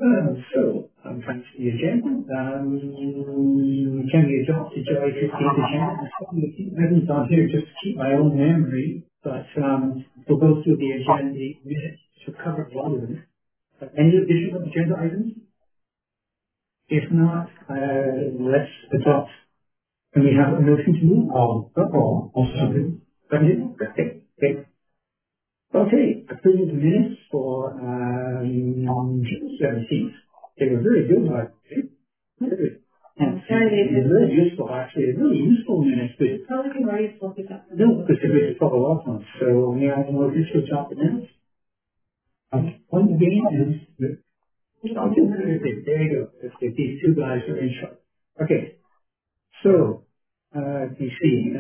So, thanks for the agenda. Can we adopt the July 15th agenda? I haven't done here just to keep my own memory, but we'll go through the agenda minutes to cover all of them. Any additional agenda items? If not, let's adopt. Can we have a motion to move? Also. Okay, approve the minutes for June 17th. They were very good, very good. And they're very useful, actually. They're really useful minutes, but no, because they're going to follow up on. So, may I have a motion to adopt the minutes? One game is there you go. These two guys are in charge. Okay, so, you see,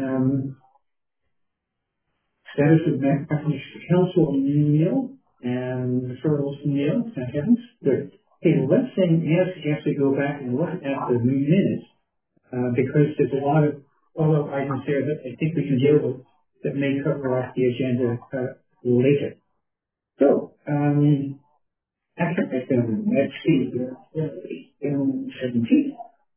status of message to council Neil and referrals to Neil. Thank heavens. Good. Okay, well, let's actually go back and look at the minutes because there's a lot of follow-up items there that I think we can deal with that may cover off the agenda later. So, action item, let's see, 17.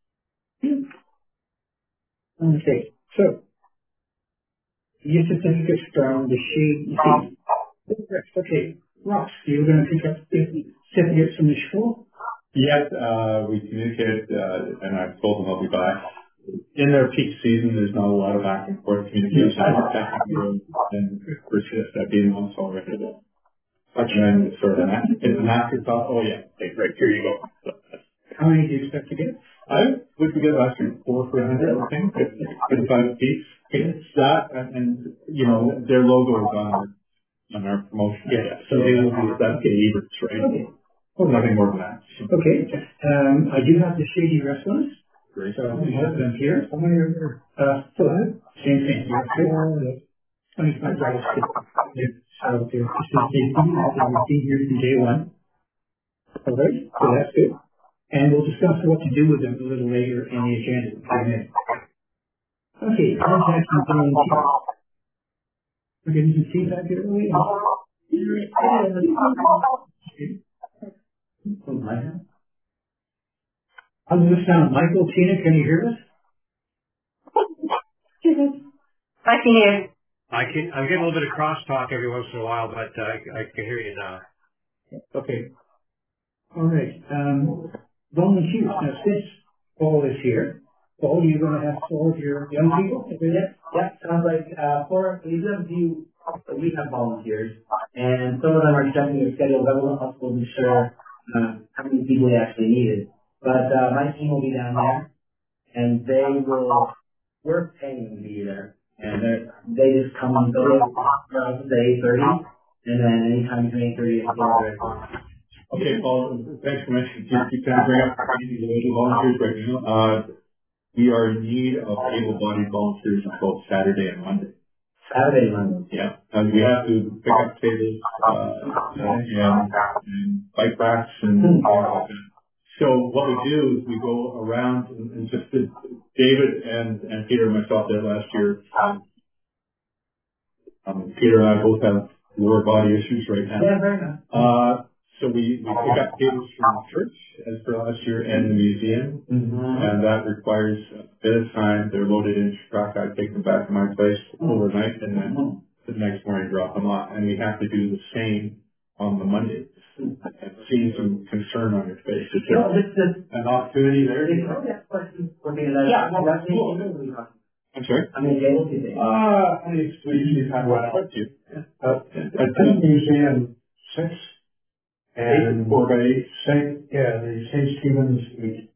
Okay, so, the certificates from the shade. Okay, Ross, you're going to pick up the certificates from the school? Yes, we communicated, and I've told them I'll be back. In their peak season, there's not a lot of back and forth communication. And persist that being months already. And then sort of it's an afterthought. Oh yeah, okay, great, here you go. So, how many do you expect to get? I would get last year 4 for 100, I think, 55 piece. It's that, and you know, their logo is on our promotion. Yeah, so they will be that Eberts, right? Oh, nothing more than that. Okay, I do have the Shady Restaurants. Great. So we have them here. How many are there? So same thing. 25 dollars. So there's the here from day one. All right, so that's good. And we'll discuss what to do with them a little later in the agenda. Okay, contact and volunteer. We're getting some feedback here. How's this sound? Michael, Tina, can you hear us? I can hear. I'm getting a little bit of crosstalk every once in a while, but I can hear you now. Okay. All right. Volunteers. Now, since Paul is here, Paul, you're going to have all of your young people? Yeah, sounds like we do have a few, we have volunteers, and some of them are checking their schedule, but we'll also be sure how many people they actually needed. But my team will be down there, and we're paying them to be there, and they just come and go around to 8:30, and then anytime between 8:30 and 4:30. Okay, Paul, thanks for mentioning. You can bring up the volunteers right now. We are in need of able-bodied volunteers on both Saturday and Monday. Saturday and Monday? Yeah, and we have to pick up tables and bike racks and all that. So what we do is we go around and just David and Peter and myself did last year. Peter and I both have lower body issues right now. Yeah, very nice. So we pick up tables from the church as per last year and the museum, and that requires a bit of time. They're loaded in truck. I take them back to my place overnight, and then the next morning drop them off. And we have to do the same on the Monday. I've seen some concern on your face. Is there an opportunity there? Yeah, that's me. I'm sorry? I mean, able to be. We usually have one out to you. At the museum, 6. And 4 by 8. The St. Stephen's week.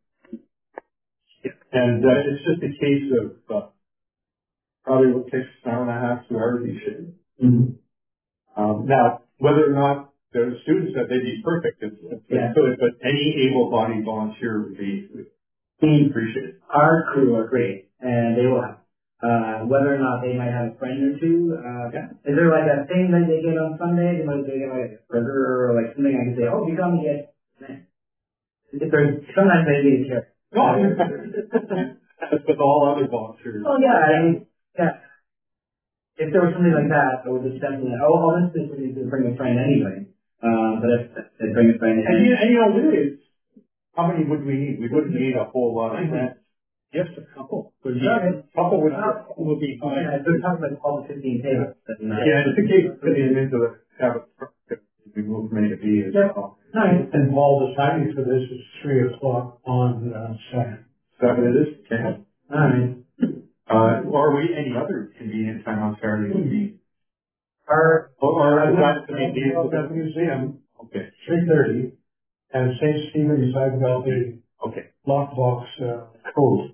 And it's just a case of probably what takes an hour and a half, 2 hours each day. Now, whether or not the students that they'd be perfect, but any able-bodied volunteer would be appreciated. Our crew are great, and they will have. Whether or not they might have a friend or two. Is there like a thing that they get on Sunday? They get like a burger or like something I can say, oh, you got me get. Sometimes they need to care. No, that's with all other volunteers. Oh yeah, I mean, yeah. If there was something like that, I would just definitely, this is to bring a friend anyway. But if they bring it by any And you know, really, how many would we need? We wouldn't need a whole lot of that. Just a couple. A couple would be fine. Yeah, they're talking about 12 to 15 tables. Yeah, just in case putting them into the, have a truck that we move from A to B as well. And all the timing for this is 3:00 on Saturday. Is that what it is? Okay. Alright. Or any other convenient time on Saturday would be. Or That's the At the museum, Okay. 3:30, and St. Stephen's, I've got the Okay. lockbox code.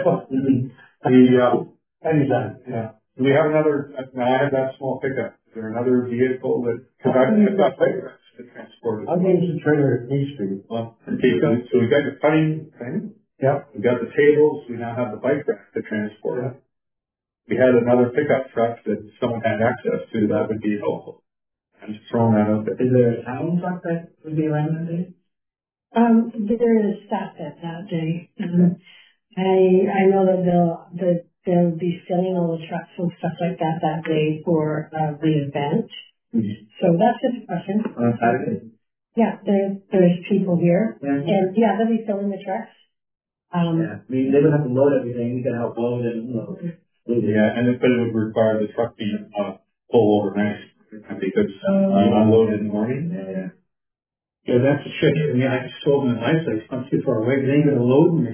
Anytime, yeah. Do we have another, now I have that small pickup. Is there another vehicle that, because I've got bike racks to transport it. I'll give you the trailer at East Street. Well, okay, so we got the cutting thing. Yep. We got the tables. We now have the bike rack to transport it. We had another pickup truck that someone had access to. That would be helpful. I'm just throwing that out there. is there a town truck that would be around that day? There is staff that day. I know that they'll be selling all the trucks and stuff like that day for the event. So that's just a question. On Saturday? Yeah, there's people here, Yeah. and yeah, they'll be filling the trucks. Yeah. I mean, they would have to load everything. We could help load and unload. Yeah, but it would require the truck being full overnight because you unload in the morning. Yeah. Yeah, that's a trick. I mean, I just told them in my place, not too far away, they ain't gonna load me.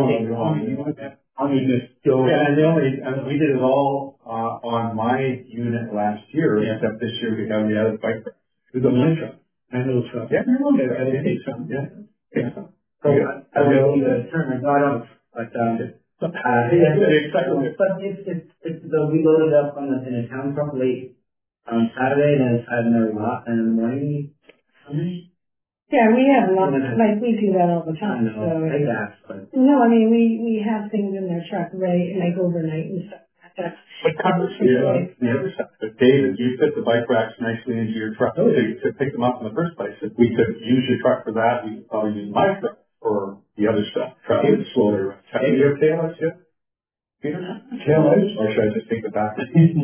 Just go. Yeah, and we did it all on my unit last year, except this year we have the other bike rack. With the my truck. I know truck. Yeah, I didn't take some. yeah. Yeah. So, I don't know the term, no, I don't, but, if we loaded up in a town truck late on Saturday, then it's had another lot, and in the morning, Yeah, we have lots, like we do that all the I time. don't know, I So guess, but. no, I mean we have things in their truck ready like overnight and stuff. That's But the other side, but David, you fit the bike racks nicely into your truck, so you could pick them up in the first place. If we could use your truck for that, we could probably use my truck for the other stuff. Truck is slower. Hey, your taillights good? Peter? Taillights? Or should I just take the back?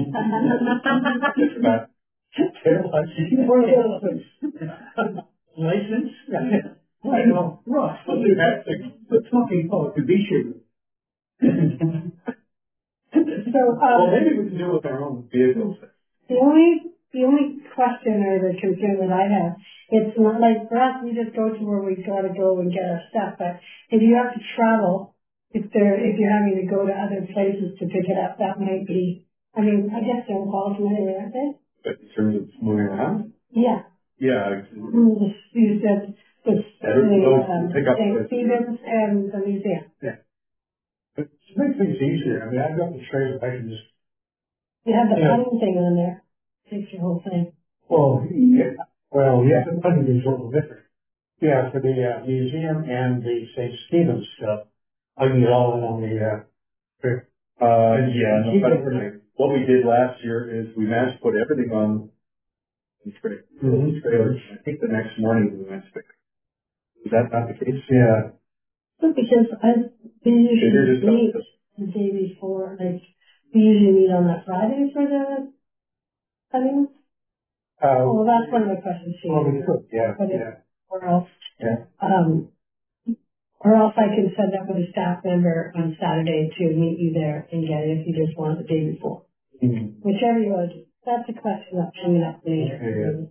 License? I know. Ross, we're talking about to be sure. so Well, maybe we can do it with our own vehicles. the only question or the concern that I have, it's not like for us, we just go to where we gotta go and get our stuff, but if you have to travel, if you're having to go to other places to pick it up, that might be, I mean, I guess they're involved in it, aren't they? But in terms of moving around? Yeah. Yeah. You said the St. Stephen's and the museum. But to make things easier, I mean, I've got the trailer, I can just, You have the cutting thing on there. Takes your whole thing. yeah, the funding is a little different. Yeah, for the museum and the St. Stephen's stuff, I can get all in on the trip. What we did last year is we managed to put everything on the trailers. I think the next morning we went to pick. Is that not the case? Yeah. Because we usually meet the day before, like, we usually meet on that Friday for the cutting. Well, that's one of the questions she we could, or else, or else I can send up with a staff member on Saturday to meet you there and get it if you just want it the day before. Mm-hmm. Whichever you want to do. That's a question that's coming up later.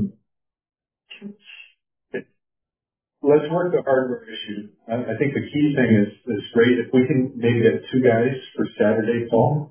Let's work the hardware issue. I think the key thing is great. If we can maybe get 2 guys for Saturday, Paul.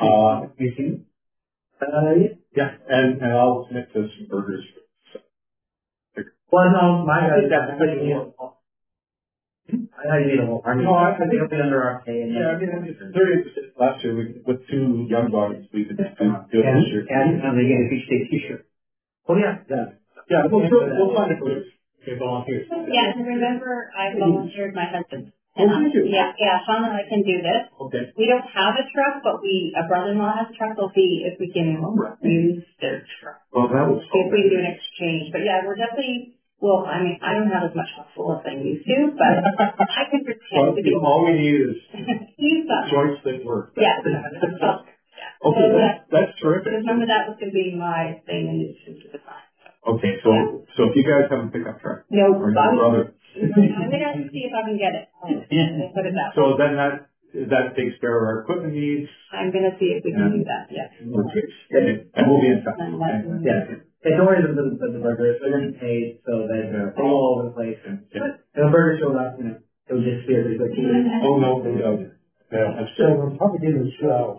Yeah, and I'll commit to some burgers. Well, no, my guys got pretty good. I need a whole army. No, I think it'll be under our pay. Yeah, I mean, it's 30% last year. With 2 young bodies, we could do it this year. And they get a beach day t-shirt. Oh, yeah. Yeah, we'll find a place. Okay, volunteers. Yeah, and remember, I volunteered my husband. Oh, did you? Yeah, Sean and I can do this. Okay. We don't have a truck, but a brother-in-law has a truck. We'll see if we can use their truck. Well, that was if we do an exchange. But yeah, we're definitely, well, I mean, I don't have as much muscle as I used to, but I can pretend to be. All we need is use that. joints that work. Yeah. Okay, that's terrific. Remember that was going to be my thing in the future design. Okay, so if you guys have a pickup truck, No, or your brother, I'm gonna have to see if I can get it. We'll put it that way. so then that takes care of our equipment needs. I'm gonna see if we can do that, yes. Okay, and we'll be in touch. Yeah. Hey, don't worry about the burgers. They're getting paid, so they're all over the place. And the burger showed up, it'll just be really quick. Oh, no, they don't. Yeah, that's So good. we're probably doing 2 hours.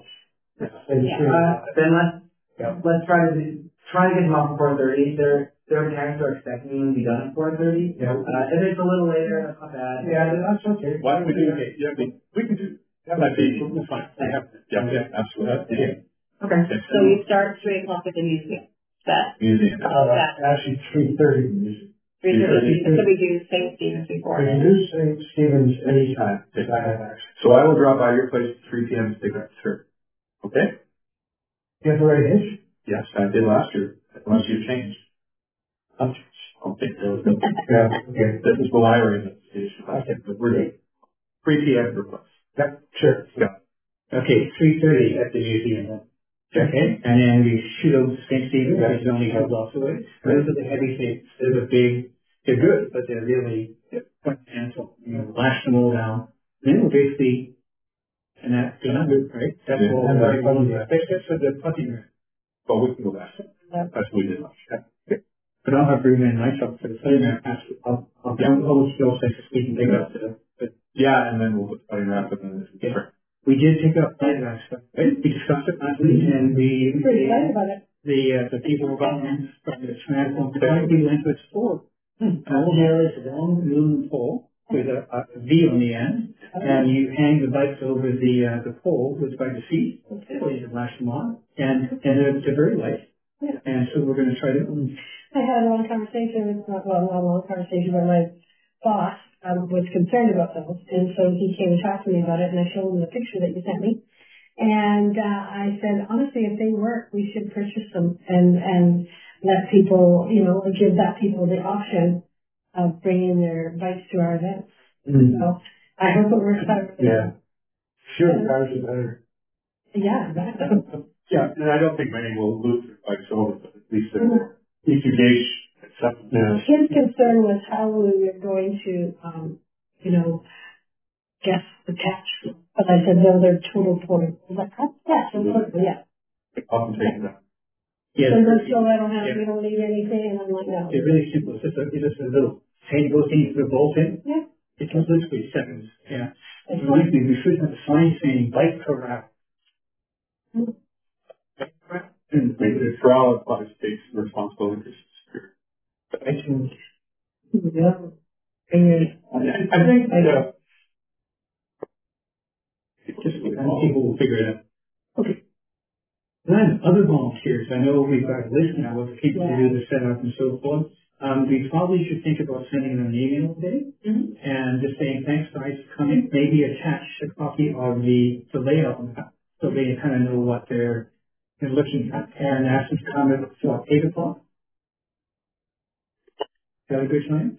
Then let's try to get them off at 4:30. Their parents are expecting them to be done at 4:30. Yeah. If it's a little later, that's not bad. Yeah, that's okay. Why don't we do it? Yeah, we can do, that'd be fine. Yeah, absolutely. Yeah. Okay. So you start 3 o'clock at the museum. That, Museum. Actually, 3:30. 3:30, so we do St. Stephen's before. We can do St. Stephen's anytime. So I will drop by your place at 3 p.m. to pick up the shirt. Okay? You have the right age? Yes, I did last year, unless you changed. Okay. Yeah, okay. This is what I read at the station. Okay, but we're good. 3 p.m. request. Yep, sure. Yeah. Okay, 3:30 at the museum then. Okay, and then we shoot over to St. Stephen's, which is only a block away. Those are the heavy things. They're good, but they're really quite gentle. Lash them all down. Then we'll basically, and that's good, right? That's Yeah. all. And that's funny, yeah. Except for the putty room. But we can go back. That's what we did last year. But I'll have room in my truck for the putty room. I'll down all the skill sets we can pick up. But Yeah, and then we'll put the putting wrap in the yeah. We did pick up that stuff, right? We discussed it last week, and Pretty excited about it. the people from the Transform we went with four. All there is a long aluminum pole with a V on the end, and you hang the bikes over the pole that's by the seat, so you can lash them on, and they're very light. Yeah. And so we're going to try to. I had a long conversation, not a long conversation, but my boss was concerned about those, and so he came and talked to me about it, and I showed him the picture that you sent me. And I said, honestly, if they work, we should purchase them and let people, give that people the option of bringing their bikes to our events. Mm-hmm. So I hope it works out. Yeah. Sure, cars are better. Yeah, exactly. Yeah, and I don't think many will lose their bikes over, but at least you gauge acceptance. Yeah. His concern was how we were going to, guess the catch. But I said, no, they're total portable. He's like, oh, yeah, so portable, yeah. Often taken down. Yeah, So I don't have, we don't need anything, and I'm like, no. they're really simple. It's just a little table thing to bolt in. Yeah. It can literally seconds. Yeah. And believe me, we should have a sign saying bike per wrap. And the trial applies takes responsibility for security. I can, yeah. And I think just people will figure it out. Okay. Then other volunteers, I know we've got a list now of people to do the setup and so forth. We probably should think about sending them an email today and just saying thanks guys for coming. Maybe attach a copy of the layout map so they kind of know what they're looking at and ask them to come at 8 o'clock. Is that a good time?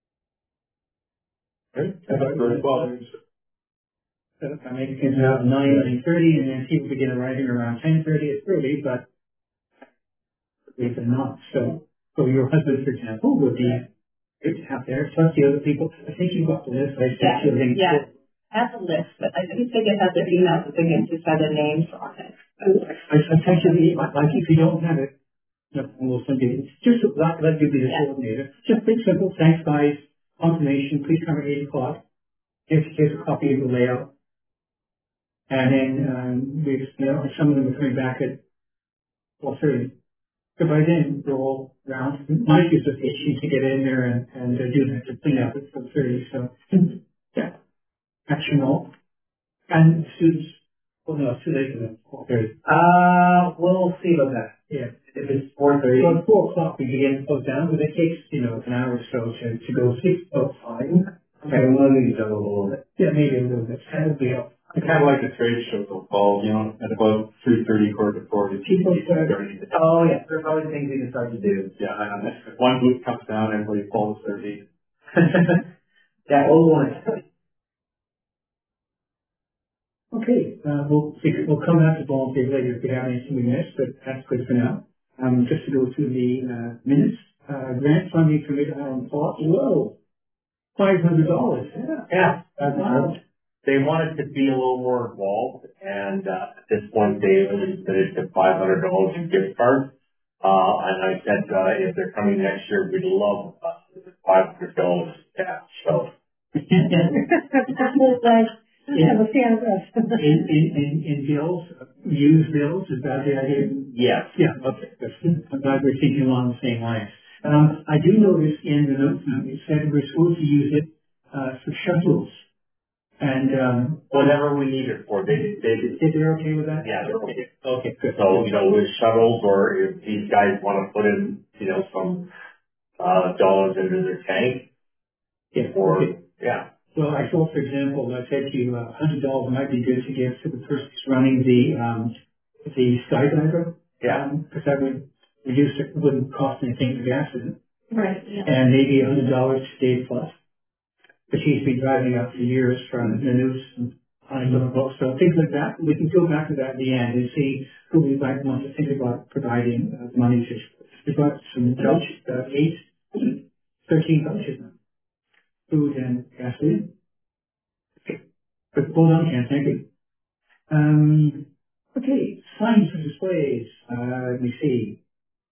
Right? Well, I make it about 9:30, and then people begin arriving around 10:30. It's early, but if they're not, so your husband, for example, would be good to have there. Plus the other people. I think you've got the list. I sent you a link. Yeah. I have a list, but I think they have their emails, but they can just have their names on it. I sent you the email. Like if you don't have it, we'll send you. Just let you be the coordinator. Just pretty simple. Thanks, guys. Confirmation. Please come at 8 o'clock. Here's a copy of the layout. And then some of them are coming back at 4:30. So by then they're all round. Mike is just itching to get in there and do the clean up at 4:30. So yeah, action all. And students, well no, it's too late for them. 4:30. We'll see about that. Yeah. If it's 4:30. So at 4 o'clock we begin to close down, but it takes an hour or so to go 6:05. Okay, we'll need to go a little bit. Yeah, maybe a little bit. That'll be up. it's kind of like the trade show they'll call, at about 3:30, 4:40. People start. Oh yeah, there's always things we can start to do. Yeah, I know. If one booth comes down, everybody follows their lead. Yeah, we'll want it. Okay, we'll come back to volunteers later if we have anything we missed, but that's good for now. Just to go through the minutes. grant funding for Mid-Island Plot. Whoa, $500. Yeah, they wanted to be a little more involved, and at this point, they only committed to $500 in gift cards. And I said, if they're coming next year, we'd love $500 cash. So. In bills, used bills, is that the idea? Yes. Yeah, okay. I'm glad we're thinking along the same lines. I do notice in the notes now, it said we're supposed to use it for shuttles. And whatever we need it for, they're okay with that? Yeah, they're okay. Okay, good. So, with shuttles, or if these guys want to put in, some dollars into their tank. Yeah. Or, okay. yeah. Well, I thought, for example, I said to you, $100 might be good to give to the person who's running the skydiver. Yeah. Because that would reduce it, wouldn't cost anything to gas in it. Right, yeah. And maybe $100 to Dave Plus. But he's been driving up for years from the news and on the book. So things like that, we can go back to that at the end and see who we might want to think about providing money to. We've got some budget, 13 budgets now. Food and gasoline. Okay. But hold on, Ken, thank you. Okay, signs and displays. Let me see.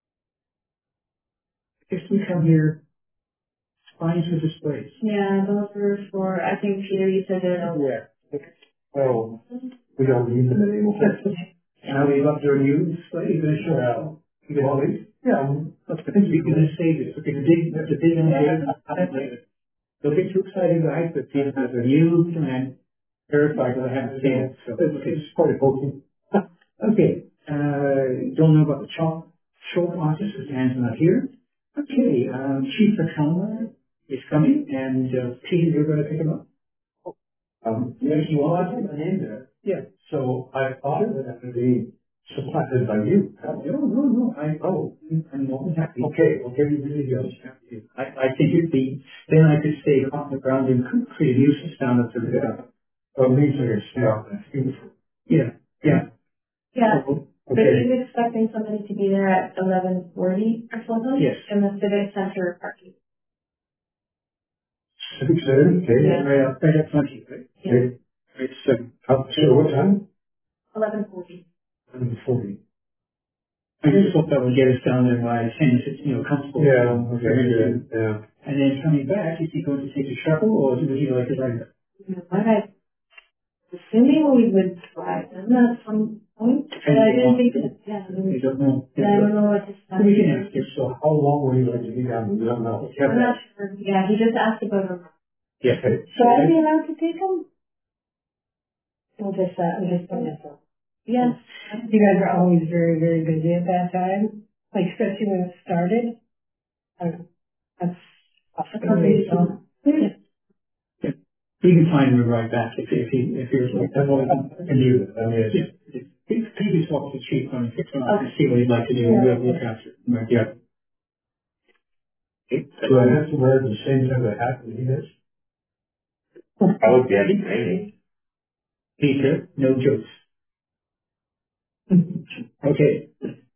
If we come here, signs and displays. Yeah, those were for, I think, Peter, you said they're. Yeah. Oh, we don't need them anymore. Now we've got their new display. You're going to show how you get all these? Yeah. You're going to save it. Okay, the big idea. Don't get too excited, guys, but Peter has a new plan. Verified that I haven't seen it. So it's quite important. Okay. Don't know about the short artist. His hand's not here. Okay. Chief Accountant is coming, and Peter, you're going to pick him up. Yes, you are. I put my name there. Yeah. So I thought it would be supplanted by you. No. I'm more than happy. Okay, you really do. I think it'd be, then I could stay on the ground and create a nuisance down at the river. Well, these are, that's beautiful. Yeah. Yeah, So, but he's expecting somebody to be there at 11:40 or something? Yes. In the Civic Center parking. Civic Center, okay. Yeah. Right up front here, right? Yeah. It's, So what time? 11:40. 11:40. I just thought that would get us down there by 10 if it's, comfortable. Yeah, okay, yeah. And then coming back, is he going to take a shuttle or would he like to ride it? Assuming we would drive them at some point, but I didn't think that, You don't know. I don't know what to say. We can ask him. So how long will you like to be down? You don't know. I'm not sure. Yeah, he just asked about them. Yes. So are we allowed to take them? We'll just put this up. Yes. You guys are always very, very busy at that time, like especially when it started. That's awesome. Yeah. You can find him right back if you're like that. And you, yeah. Maybe talk to the chief on fix him up and see what he'd like to do. We'll look after it. Right, yeah. So I have to wear the same type of hat that he has? I would be training. Peter, no jokes. Okay.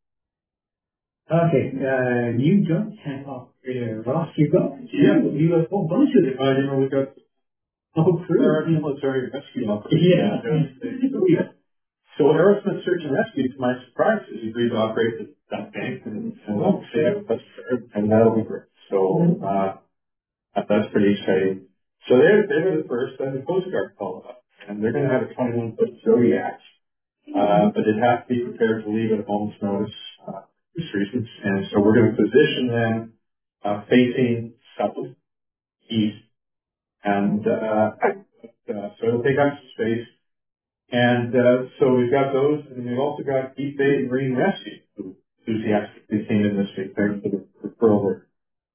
Okay, you don't have Ross, you got? Yeah. You got a whole bunch of them. We got Crew. military rescue operation. Yeah. So Aerosmith Search and Rescue, to my surprise, has agreed to operate the dump tank and that'll be great. So, that's pretty exciting. So they were the first, and the Coast Guard called up, and they're going to have a 21-foot Zodiac, but it has to be prepared to leave at a moment's notice, for these reasons. And so we're going to position them, facing south, east, and, so it'll take up some space. And so we've got those, and we've also got East Bay Marine Rescue, who enthusiastically came in this week there for the referral work.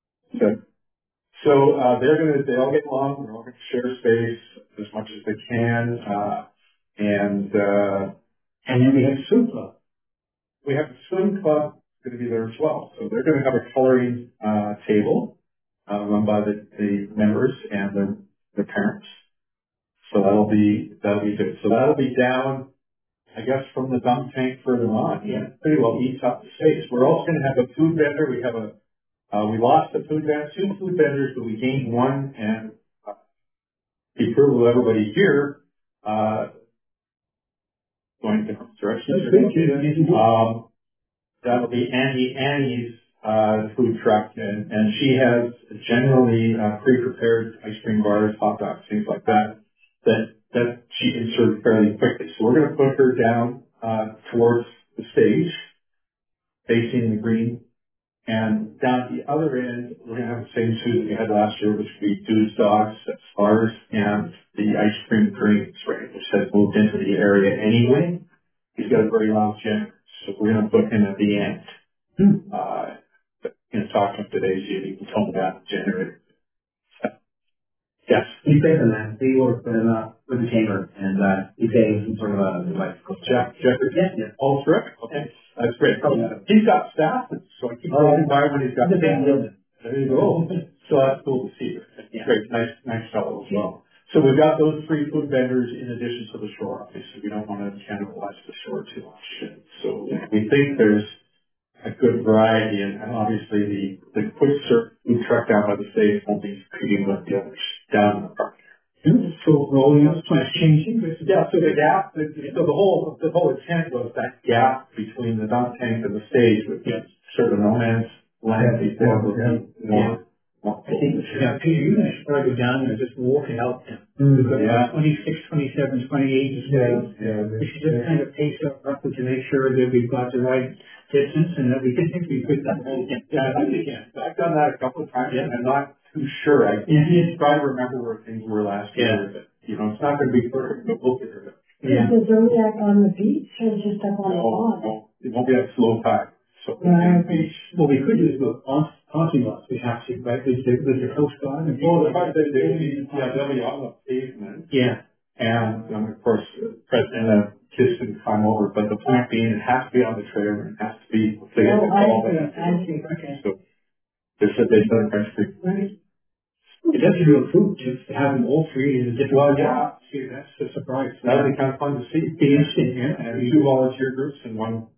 So they all get along, they're all going to share space as much as they can, and then we have Swim Club. We have the Swim Club going to be there as well. So they're going to have a coloring table run by the members and their parents. So that'll be good. So that'll be down, I guess, from the dump tank further on. Yeah, pretty well eats up the space. We're also going to have a food vendor. We have a We lost two food vendors, but we gained one, and the approval of everybody here, going different directions. That'll be Annie's food truck, and she has generally pre-prepared ice cream bars, hot dogs, things like that she can serve fairly quickly. So we're going to put her down towards the stage, facing the green, and down at the other end, we're going to have the same two that we had last year, which would be Dude's Dogs, Bars, and the ice cream dreams, right, which has moved into the area anyway. He's got a very loud generator, so we're going to put him at the end. Talking today, see if you can tone down the generator. Yes. He's based on that. He works with the chamber, and he's getting some sort of a device. Jeffrey? Yeah. Oh, terrific. Okay. That's great. He's got staff, so I keep going by when he's got staff. There you go. So that's cool to see. Yeah. Great. Nice fellow as well. So we've got those three food vendors in addition to the shore. Obviously, we don't want to cannibalize the shore too much. So we think there's a good variety, and obviously the quick serve food truck down by the stage won't be competing with the others down in the park. So rolling up, changing. Yeah, so the gap, so the whole intent was that gap between the dump tank and the stage would be sort of no man's land before more. I think, Peter, you guys should probably go down there and just walk it out then. We've got 26, 27, 28 displays. We should just kind of pace up roughly to make sure that we've got the right distance and that we can think we put that whole thing. Yeah, I think I've done that a couple of times, and I'm not too sure. I try to remember where things were last year, but it's not going to be perfect, but we'll figure it out. Is the Zodiac on the beach or just up on the pond? No, it won't be that slow tide. So beach. What we could do is go parking lots. We have to, right? With the coast guard. The fact that they'll be on the pavement. Yeah. And of course, President kids can climb over, but the point being, it has to be on the trailer. It has to be. I see. Okay. So they said they done French Creek. Right. It does real food just to have them all three in a different. See, that's a surprise. That would be kind of fun to see. Be interesting, yeah. And two volunteer groups and one.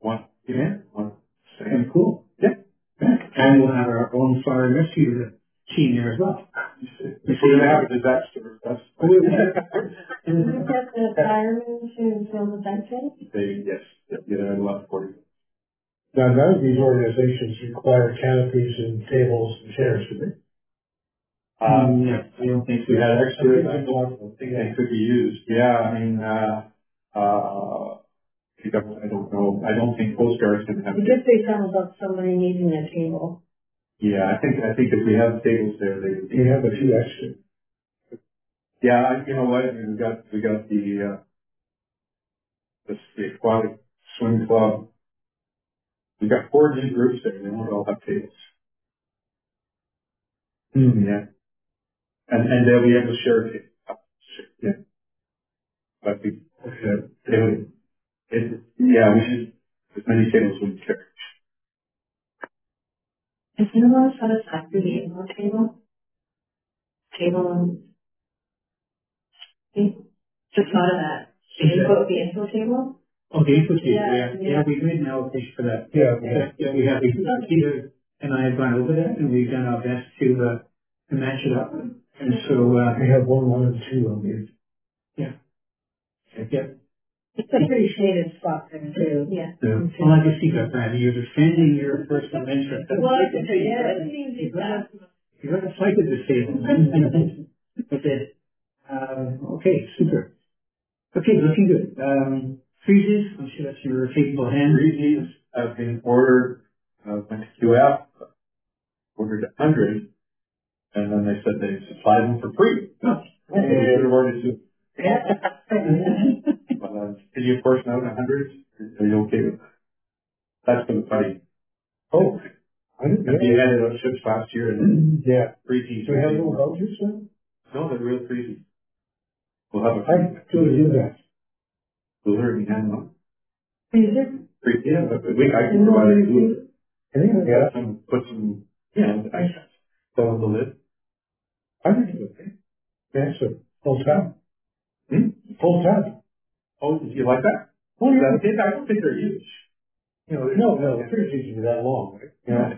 And cool. Yeah. And we'll have our own fire and rescue team there as well. If we're going to have a disaster, that's. And we get the firemen to fill the benches? Yes. Get a lot for you. Now, none of these organizations require canopies and tables and chairs, do they? Yeah, I don't think we had extras. I don't think they could be used. Yeah, I mean, I don't know. I don't think Coast Guard's going to have. You did say something about somebody needing a table. Yeah, I think if we have tables there, they would be. We have a few extra. Yeah, you know what? I mean, we got the aquatic swim club. We got 4 new groups there. They won't all have tables. Yeah, and they'll be able to share a table. Yeah, but they would. We should as many tables we can carry. Is there one set aside for the info table? Just thought of that. The info table? Oh, the info table, yeah. We made an allocation for that. Yeah, we have. Peter and I have gone over that, and we've done our best to match it up. And so we have 1, and 2 on these. Yeah. It's a pretty shaded spot there too. Yeah. Well, I can see that, Brandy. You're defending your personal interest. Well, I can say, you're going to fight at this table. Okay. Okay, super. Okay, looking good. Freezes, I'm sure that's your capable hand. Freezes have been ordered, went to QF, ordered 100, and then they said they supplied them for free. Oh. They should have ordered 2. Yeah. Can you portion out 100? Are you okay with that? That's for the fight. Oh, I didn't know. You had it on ships last year, and freezies. Do we have little vouchers then? No, they're real freezies. We'll have a I could do that. cooler and hand them. Freezer? Yeah, but I can provide a cooler. Yeah. Put some, ice fill the lid. I think it's okay. Yeah, so full time. Full time. Oh, did you like that? Oh, yeah. I don't think they're huge. No, the trees usually be that long, right? Yeah.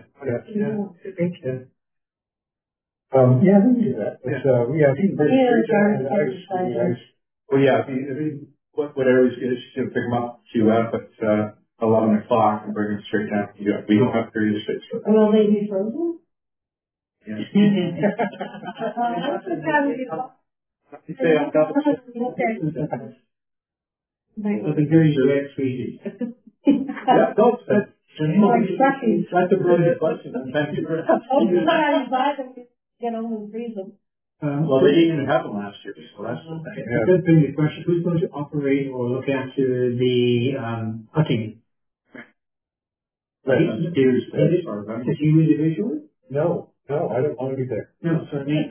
Yeah, we can do that. It's, if you can bring trees out and ice, it'd be nice. Well, yeah, whatever is good, just pick them up, queue up at 11 o'clock and bring them straight down. We don't have period space for that. Will they be frozen? Yeah. That's the kind You say I'm not. Okay. Well, the very direct species. Yeah, no, Like Stuckies. that's a brilliant question. Thank you for that. Oh, yeah, you buy them, get home and freeze them. Well, they didn't even have them last year, so that's the thing. It does bring the question, who's going to operate or look after the hunting? Is you individually? No, I don't want to be there. No, so I mean.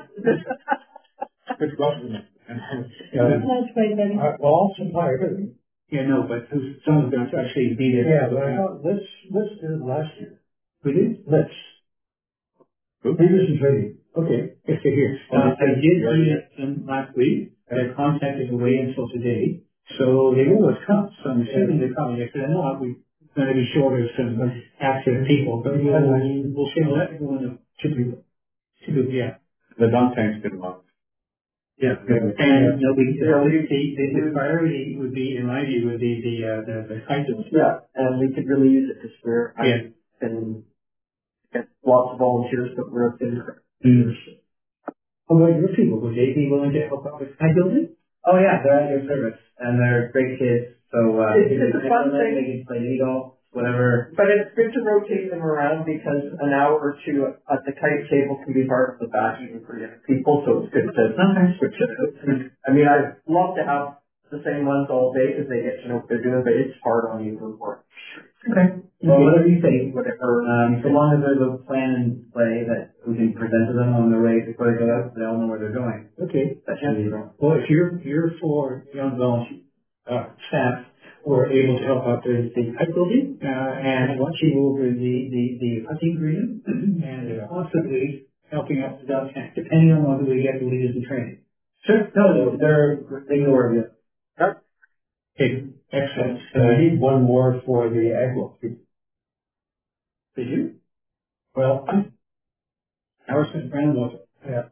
Good question. That's great, then. Well, I'll supply everything. Yeah, no, but someone's going to actually be there. Yeah, but I thought, let's did it last year. We did? Let's. Leaders and trading. Okay, if they're here. I did meet them last week. Their contact is away until today. So they always come. So I'm assuming they're coming. If they're not, we're going to be short of some active people. But we'll schedule everyone to do, yeah. The dunk tank's been locked. Yeah. And the priority would be, in my view, would be the items. Yeah, and we could really use it to spur. Yeah. And get lots of volunteers that were up there. How about your people? Would they be willing to help out with sky building? Oh yeah, they're at your service, and they're great kids. So It's a fun thing. They can play Eagle, whatever. But it's good to rotate them around because an hour or two at the kite table can be hard at the back even for young people, so it's good to switch it out. I mean, I'd love to have the same ones all day because they get to know what they're doing, but it's hard on you to work. Okay. Well, whatever you think, whatever. So long as there's a plan in play that we can present to them on their way before they go out, they all know where they're going. Okay. That should be wrong. Well, if you're for young volunteer staff who are able to help out the kite building, and once you over the hunting green, and possibly helping out the dog tank, depending on whether we get the leaders in training. Sure. No, they know where we are. Okay, excellent. I need one more for the agro. Did you? Well, Harrison groundwater. yeah.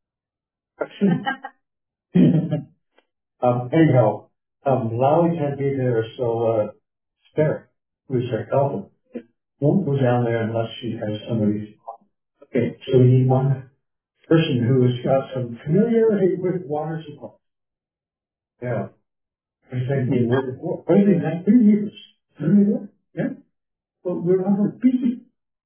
Anyhow, Lowry can't be there, so, Spirit, who's our couple, won't go down there unless she has somebody. Okay, so we need one person who has got some familiarity with water supply. Yeah. I think what do you think? 3 years. Yeah. Well, we're not busy.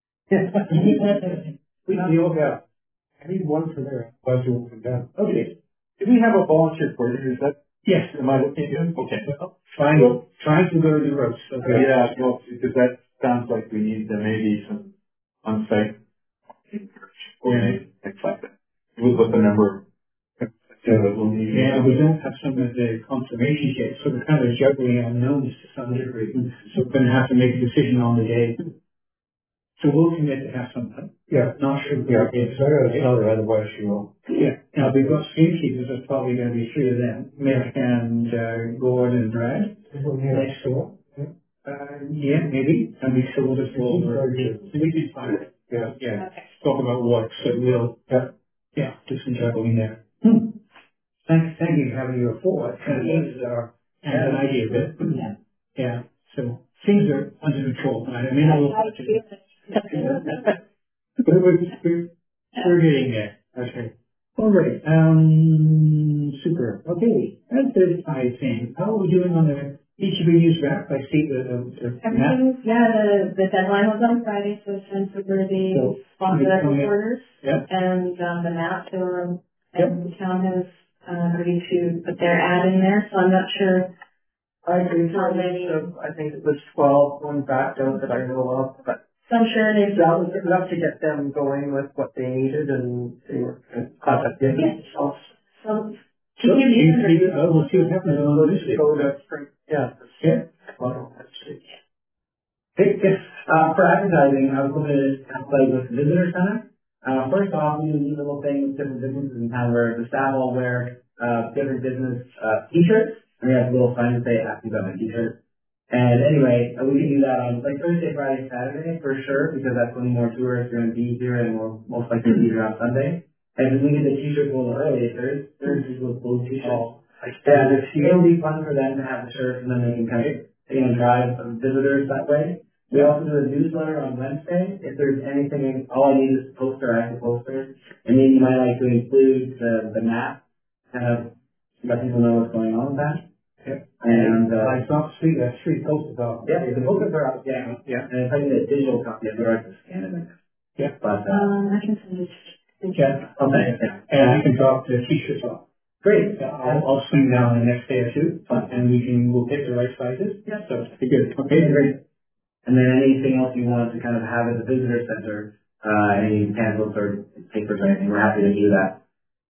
We all got. I need one for there. Otherwise it won't come down. Okay. Do we have a volunteer coordinator? Is that? Yes. Am I looking at you? Okay. Trying to go to the roads. Okay. Yeah, well, because that sounds like we need maybe some on-site coordinating, things like that. With the number that we'll need. Yeah, we don't have some of the confirmations yet, so we're kind of juggling unknowns to some degree. So we're going to have to make a decision on the day. So we'll commit to have something. Yeah. Not sure. Yeah, so I gotta tell her, otherwise she won't. Yeah. Now we've got safekeepers, there's probably going to be 3 of them. Mick and Gord and Brad. Next door. Yeah, maybe. And we still just roll over. We did find it. Yeah. Yeah. Okay. Talk about what, so we'll, do some juggling there. Thank you for having your report. These are an idea of it. Yeah. So things are under control. I mean, I will. But we're getting there. Okay. All right. Super. Okay. That's it, I think. How are we doing on the HBU's wrap? I see the map. Everything, the deadline was on Friday, so it's time for the sponsor orders. Yeah. And, the map, and the town has, agreed to put their ad in there, so I'm not sure. I agree. I think it was 12 going back out that I know of, but So I'm sure they've that was enough to get them going with what they needed and they were contacting themselves. So, We'll see what happens on this day. Go to spring. Yeah. Yeah. Well, that's it. Hey, yes, for advertising, I was going to play with the visitor center. First off, we do these little things, different businesses in town where the staff all wear, different business, t-shirts. And we have a little sign that say, ask you about my t-shirt. And anyway, we can do that on like Thursday, Friday, Saturday for sure, because that's when more tourists are going to be here and we'll most likely be here on Sunday. And if we get the t-shirts a little early, Thursdays with blue t-shirts. Yeah, it'll be fun for them to have the shirts and then they can kind of, drive some visitors that way. We also do a newsletter on Wednesday. If there's anything, all I need is a poster, I have a poster. And then you might like to include the map, kind of let people know what's going on with that. Yep. And, I saw three posters out. yeah, the posters are out, yeah. Yeah. And if I get a digital copy, I'm going to scan it. Yeah. But, I can send it. Yeah. okay, yeah. And you can drop the t-shirts off. Great. I'll swing down the next day or two, and we'll pick the right sizes. Yeah. So it'll be good. Okay, great. And then anything else you want to kind of have at the visitor center, any pamphlets or papers or anything, we're happy to do that.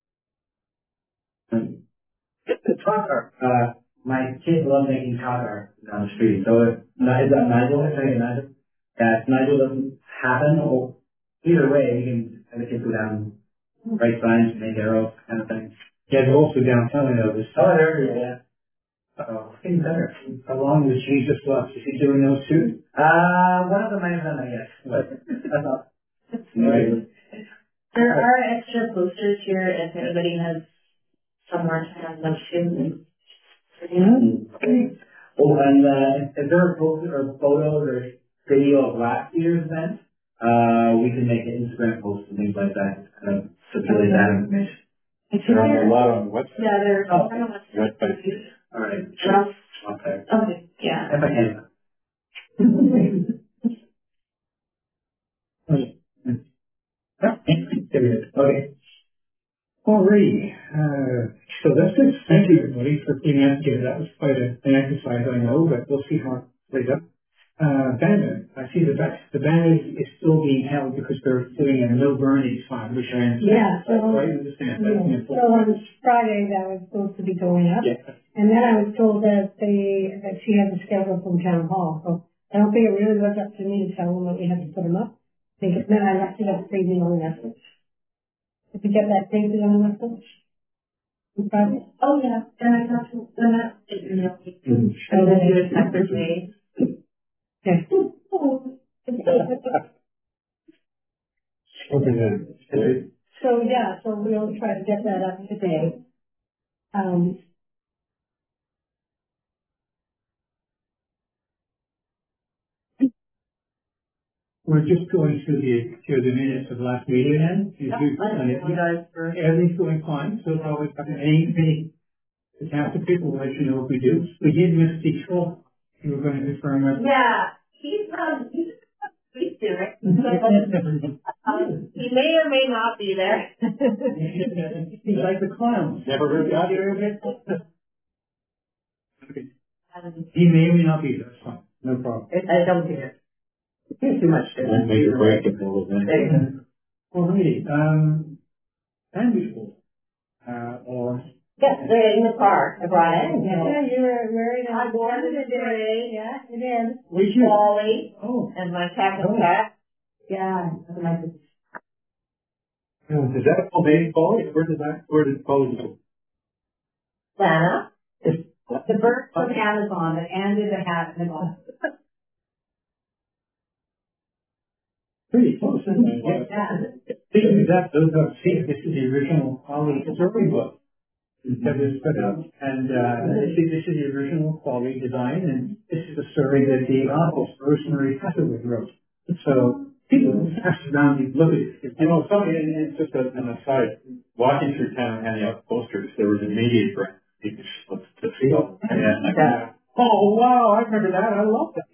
The chalk art. My kids love making chalk art down the street. So if is that Nigel? Is that Nigel? Yeah, if Nigel doesn't happen, or either way, we can have the kids go down, write signs, make arrows, kind of thing. Yeah, they're also downtown, this. Oh, there it is, yeah. Uh-oh. Getting better. Along with Jesus Loves. Is he doing those too? One of them I haven't done that yet, but that's not. Right. There are extra posters here if anybody has somewhere to have them too. Oh, and if there are posters or photos or video of last year's event, we can make an Instagram post and things like that, kind of circulate that information. There are a lot on the website. Yeah, there's a lot of Website. All right. Okay. Okay, yeah. If I can. Okay. Alrighty. So that's it. Thank you, everybody, for being out together. That was quite an exercise, I know, but we'll see how it plays out. Band, I see the band is still being held because they're doing a no burning sign, which I understand. Yeah, so, I understand. yeah, so on Friday that was supposed to be going up. Yeah. And then I was told that she had a schedule from town hall, so I don't think it really was up to me to tell them that we had to put them up. I think then I left it up freezing on the message. Did you get that freezing on the message? On Friday? Oh, yeah, and I talked to them at the email. So then do a separate day. Okay. So yeah, so we'll try to get that up today. We're just going through the minutes of last meeting then. Everything's going fine, so always any after people will let you know if we do. We did miss the troll. You were going to confirm that. Yeah, he's there. He may or may not be there. He's like the clowns. Never really got here. Okay. He may or may not be there. That's fine. No problem. I don't think it's too much. One major break in the event. Alrighty. Unusual. Or Yes, they're in the car. I brought it. Yeah, you were wearing a I wore it today. Yeah, you did. we should. Wally Oh. and my cat and cat. Yeah. Is that a baby Polly? Where did Polly go? Santa. The bird from Amazon that ended the hat and the glass. Pretty close, isn't it? Yeah. Speaking of that, those are, see, this is the original Polly survey book. That is put out, and this is the original quality design, and this is a survey that the artist Rosemary Catherwood wrote. So people pass around these look at it. And it's just an aside. Walking through town handing out posters, there was a media grant. You could just look to see. And Oh wow, I remember that. I love that.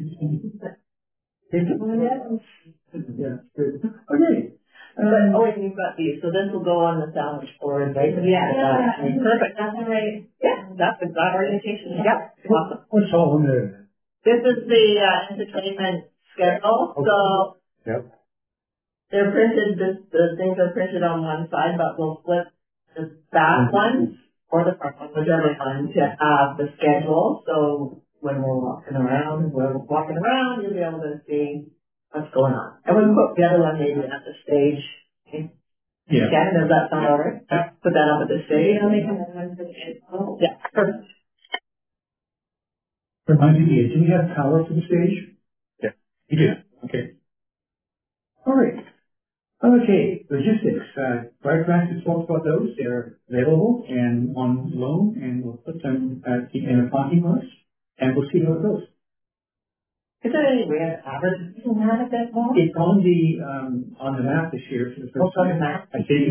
Yeah, good. Okay. But you've got these, so this will go on the salvage board, right? Yeah. Perfect. That's all right. Yeah, that's a good orientation. Yeah, awesome. What's all in there? This is the entertainment schedule. So Yep. they're printed. The things are printed on one side, but we'll flip the back ones or the front one, whichever one, to have the schedule. So when we're walking around, you'll be able to see what's going on. And we put the other one maybe at the stage. Okay. Yeah. Jen, does that sound all right? Yeah. Put that up at the stage. I'll make another one for the kids. Yeah, perfect. Remind me, do we have power for the stage? Yeah. You do? Okay. All right. Okay, logistics. Fire Francis talked about those. They're available and on loan, and we'll put them in a parking lot, and we'll see how it goes. Is there any way of advertising that a bit more? It's on the map this year for the first On the time. map? I think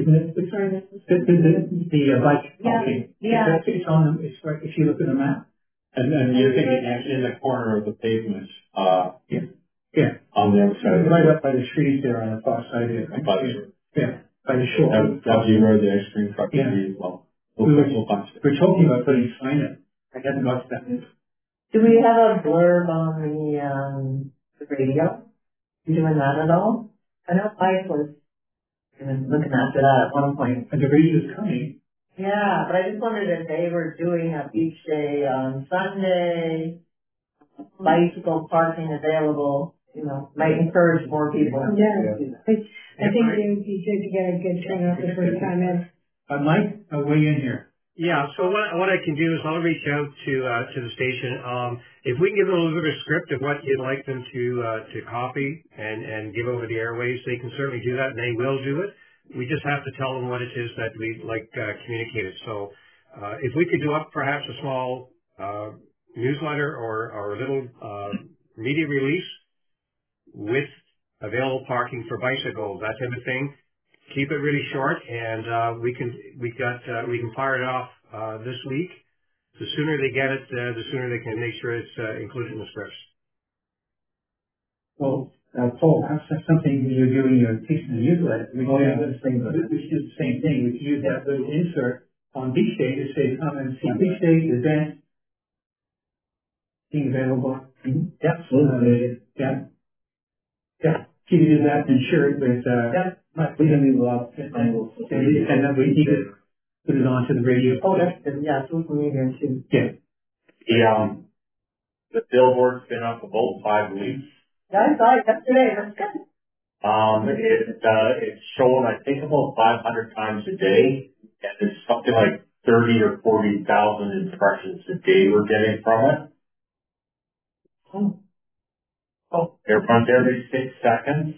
the bike. Yeah. Okay. Yeah. It's on the, it's right, if you look at the map. And you're thinking actually in the corner of the pavement, Yeah. on the other side. Right up by the trees there on the far side there. Right? Yeah, by the shore. That's where the ice cream truck would be as well. We're talking about putting a sign in. I haven't got that. Do we have a blurb on the radio? You doing that at all? I know Mike was looking after that at one point. And the radio's coming. Yeah, but I just wondered if they were doing a beach day on Sunday, bicycle parking available, might encourage more people. Yeah, I think it would be good to get a good turnout the first time in. Mike, weigh in here. Yeah, so what I can do is I'll reach out to the station. If we can give them a little bit of script of what you'd like them to copy and give over the airwaves, they can certainly do that, and they will do it. We just have to tell them what it is that we'd like communicated. So if we could do up perhaps a small newsletter or a little media release with available parking for bicycles, that type of thing. Keep it really short, and we can fire it off this week. The sooner they get it, the sooner they can make sure it's included in the scripts. Well, Paul, that's something you're doing your piece in the newsletter. We can do the same thing. We can use that little insert on Beach Day to say, come and see Beach Day event being available. Mm-hmm. Absolutely. Yeah. Can you do that and share it with, we can do and then we need to put it onto the radio. Oh, that's good. Yeah, social media too. Yeah. The billboard's been up about 5 weeks. Yeah, I saw it yesterday. That's good. It's shown, I think, about 500 times a day, and it's something like 30 or 40,000 impressions a day we're getting from it. It runs every 6 seconds,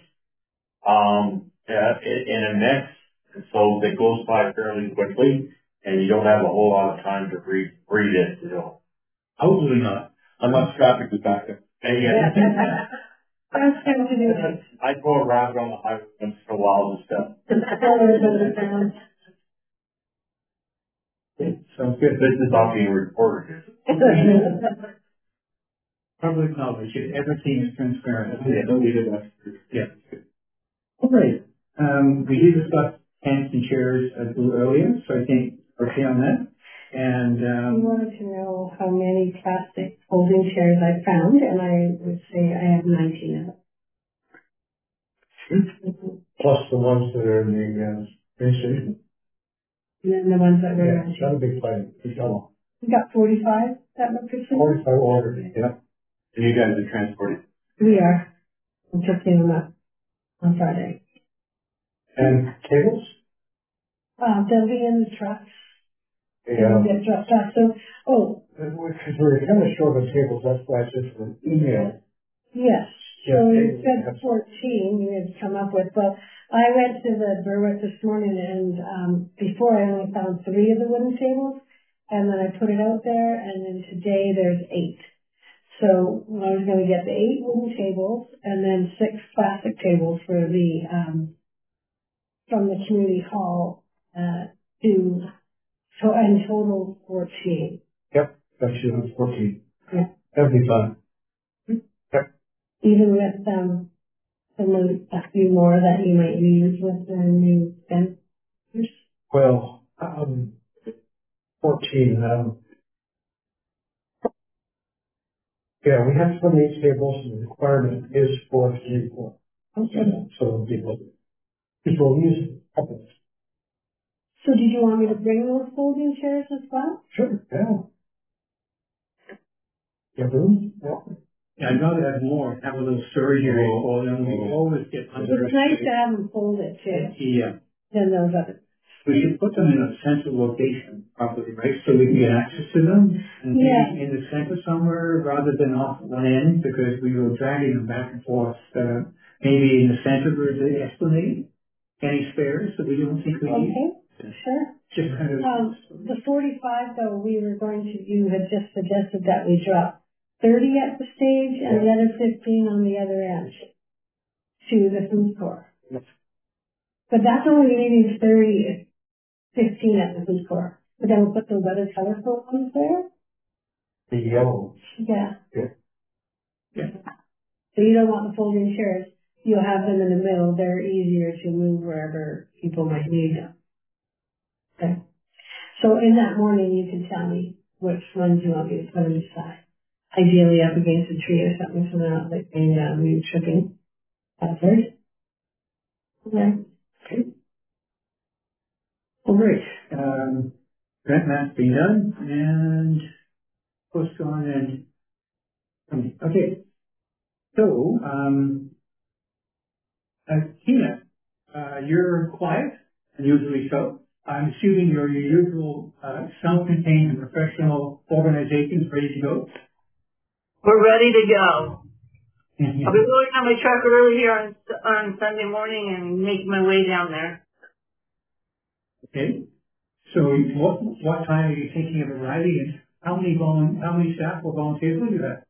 in a mix, and so it goes by fairly quickly, and you don't have a whole lot of time to read it, Hopefully not. Unless traffic is back there. That's good to do. I go around on the highway once in a while and stuff. Sounds good. This is not being recorded. Public knowledge. Everything is transparent. Yeah. All right. We did discuss tents and chairs a little earlier, so I think we're okay on that. And I wanted to know how many plastic folding chairs I found, and I would say I have 19 of them. Plus the ones that are in the train station. And then the ones that were Yeah, it's not a big fight. It's all We got 45 that were pictured. 45 orders. Yeah. And you guys are transporting. We are. I'm picking them up on Friday. And tables? They'll be in the trucks. Yeah. They'll get dropped off. So, Because we're kind of short on tables, that's why it's just an email. yes. Yeah, So you tables, said yes. 14 you had come up with. Well, I went to the Berwick this morning, and before I only found 3 of the wooden tables, and then I put it out there, and then today there's 8. So I was going to get the 8 wooden tables, and then 6 plastic tables for the from the community hall in total 14. Yep, that's 14. Yeah. That'd be fun. Even with a few more that you might use with the new vendors. Well, 14, yeah, we have 28 tables and the requirement is 4 people. Okay. So people use couples. So did you want me to bring those folding chairs as well? Sure, yeah. You have room? Yeah, I'd rather have more, have a little storage area for them. We always get under. It's nice to have them folded too. Yeah. Than those others. We should put them in a central location properly, right? So we can get access to them and Yeah. maybe in the center somewhere rather than off at one end because we were dragging them back and forth. Maybe in the center where the Esplanade, any spares that we don't think we need. Okay, sure. Just kind of. The 45 though, we were going to, you had just suggested that we drop 30 at the stage and the other 15 on the other end to the food court. Yes. But that's only leaving 30, 15 at the food court. But then we'll put those other colorful ones there? The yellow. Yeah. Yeah. So you don't want the folding chairs. You'll have them in the middle. They're easier to move wherever people might need them. Okay. So in that morning, you can tell me which ones you want me to put on the side. Ideally up against a tree or something so they're not like being we tripping hazard. Okay. All right. That math's been done and post on and okay. So Tina, you're quiet, and usually so. I'm assuming you're your usual self-contained and professional organizations ready to go. We're ready to go. Mm-hmm. I'll be loading on my truck early here on Sunday morning and making my way down there. Okay. So what time are you thinking of arriving and how many staff or volunteers will you have?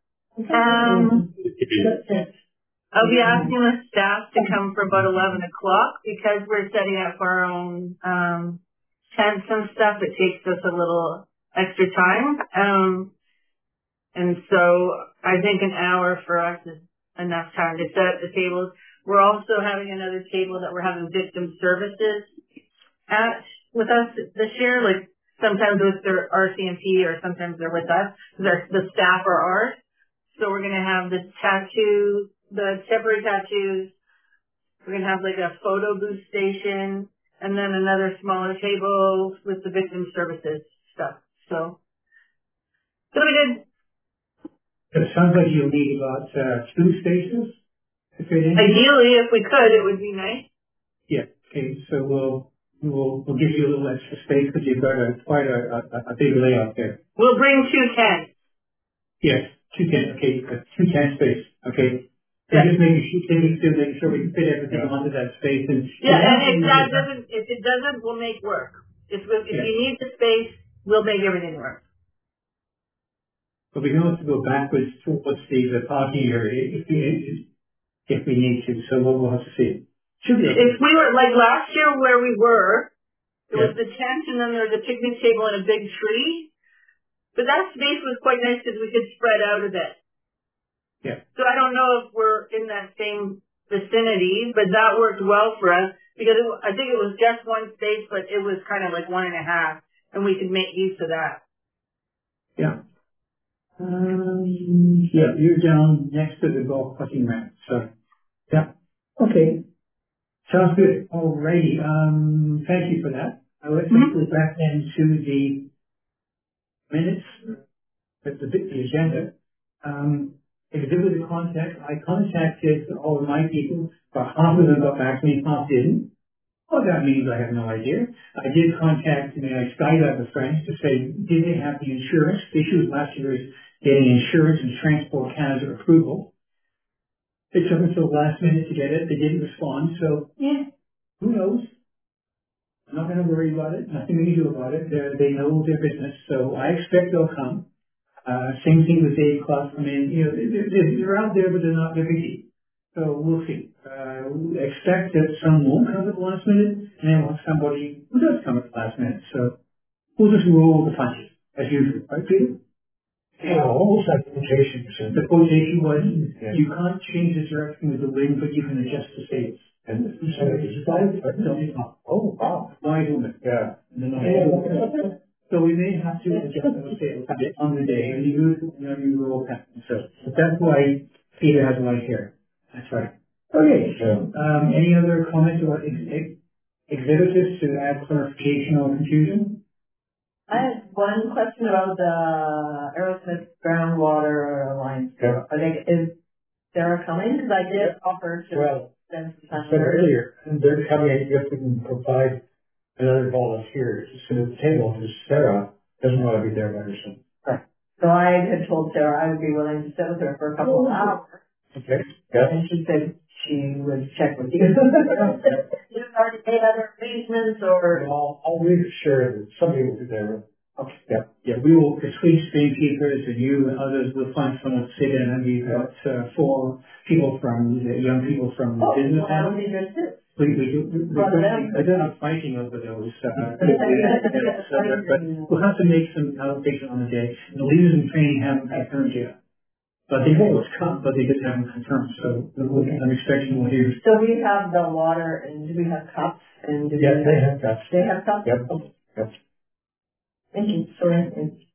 I'll be asking the staff to come for about 11 o'clock because we're setting up our own tents and stuff. It takes us a little extra time. And so I think an hour for us is enough time to set up the tables. We're also having another table that we're having victim services at with us this year. Like sometimes with their RCMP or sometimes they're with us. The staff are ours. So we're going to have the temporary tattoos. We're going to have like a photo booth station and then another smaller table with the victim services stuff. So it'll be good. It sounds like you'll need about 2 spaces to fit in. Ideally, if we could, it would be nice. Yeah. Okay. So we'll give you a little extra space because you've got quite a big layout there. We'll bring 2 tents. Yes, 2 tents. Okay, 2 tent space. Okay. So just making sure we can fit everything onto that space. And if it doesn't, we'll make work. If you need the space, we'll make everything work. But we can also go backwards towards the parking area if we need to. So we'll have to see. Should be okay. If we were like last year where we were, there was the tent and then there was a picnic table and a big tree. But that space was quite nice because we could spread out a bit. Yeah. So I don't know if we're in that same vicinity, but that worked well for us because I think it was just one space, but it was kind of like 1.5, and we could make use of that. Yeah. Yeah, you're down next to the golf putting ramp. So, yeah. Okay. Sounds good. Alrighty. Thank you for that. Let's go back then to the minutes, the agenda. If you do with the contact, I contacted all of my people, but half of them got back to me, half didn't. What that means, I have no idea. I did contact, I skydived with friends to say, did they have the insurance? The issue last year is getting insurance and Transport Canada approval. It took until the last minute to get it. They didn't respond. So, who knows? I'm not going to worry about it. Nothing we can do about it. They know their business. So I expect they'll come. Same thing with Dave Club. I mean, they're out there, but they're not very big. So we'll see. Expect that some won't come at the last minute, and then we'll have somebody who does come at the last minute. So we'll just roll the punches, as usual. Right, Peter? Yeah, almost like quotation. The quotation was, you can't change the direction of the wind, but you can adjust the sails. And this is oh, wow. Why do it? Yeah. So we may have to adjust those sails on the day, and you roll pattern. So that's why Peter has white hair. That's right. Okay. Any other comments about exhibitors to add clarification or confusion? I have one question about the Aerosmith Groundwater Alliance. Is Sarah coming? Because I did offer to spend some time earlier, and they're coming if we can provide another volunteer to sit at the table, because Sarah doesn't want to be there by herself. So I had told Sarah I would be willing to sit with her for a couple of hours. Okay. Yeah. And she said she would check with you. You've already made other arrangements or? I'll reassure that somebody will be there. Okay. Yeah. Yeah, we will, between Streamkeepers and you and others, will find someone to sit in, and we've got 4 people from, young people from the business. That'll be good too. They're not fighting over those. But we'll have to make some allocation on the day. The leaders in training haven't confirmed yet. But they know it's come, but they just haven't confirmed. So I'm expecting we'll hear. So we have the water, and do we have cups? And do Yeah, they have cups. They have cups? Yep. Okay. Yep. Thank you. Sorry,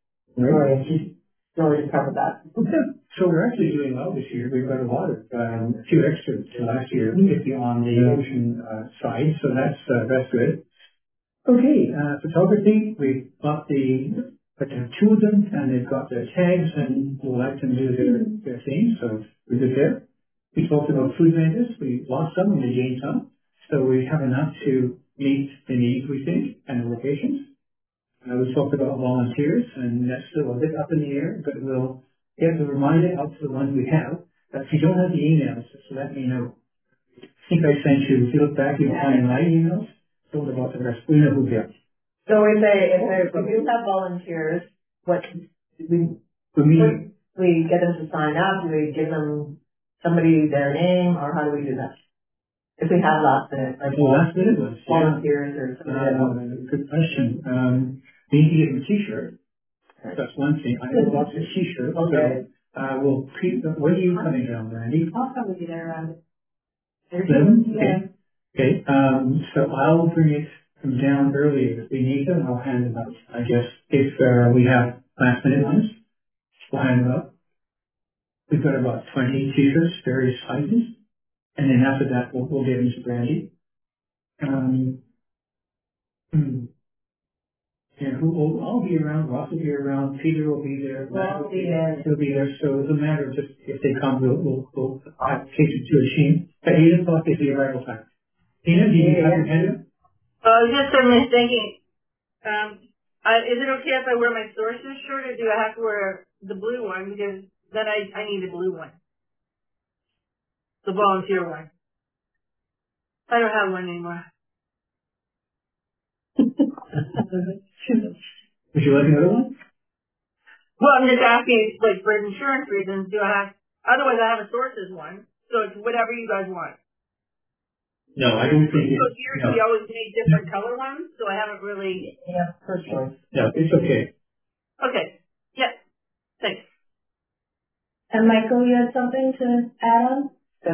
to cover that. Okay. So we're actually doing well this year. We've got a lot of, a few extra to last year, particularly on the ocean side. So that's good. Okay, photography. We've got but 2 of them, and they've got their tags, and we'll let them do their thing. So we're good there. We talked about food vendors. We lost some, and we gained some. So we have enough to meet the needs, we think, and the locations. We talked about volunteers, and that's still a bit up in the air, but we'll get the reminder out to the ones we have. But if you don't have the emails, just let me know. I think I sent you, if you look back, you'll find my emails. Told about the rest. We know who they are. So if we do have volunteers, what we get them to sign up? Do we give them somebody their name, or how do we do that? If we have last minute, like last minute ones, volunteers or something. Good question. We need to get them a T-shirt. That's one thing. I know lots of T-shirts. Okay. So when are you coming down, Randy? I'll probably be there around 11? Yeah. Okay. So I'll bring it from down earlier if we need them. I'll hand them out. I guess if we have last minute ones, we'll hand them out. We've got about 20 T-shirts, various sizes. And then after that, we'll get into Brandy. Yeah, I'll be around, Ross will be around, Peter will be there. Well, I'll be there. He'll be there, so it's a matter of just, if they come, we'll take it to a team. At 8 o'clock is the arrival time. Tina, do you have your hand up? I was just thinking, is it okay if I wear my sources shirt, or do I have to wear the blue one? Because then I need the blue one. The volunteer one. I don't have one anymore. Would you like another one? Well, I'm just asking, like, for insurance reasons, otherwise I have a sources one, so it's whatever you guys want. No, I don't think So here we always made different color ones, so I haven't really. Yeah, first choice. No, it's okay. Okay. Yeah. Thanks. And Michael, you had something to add on?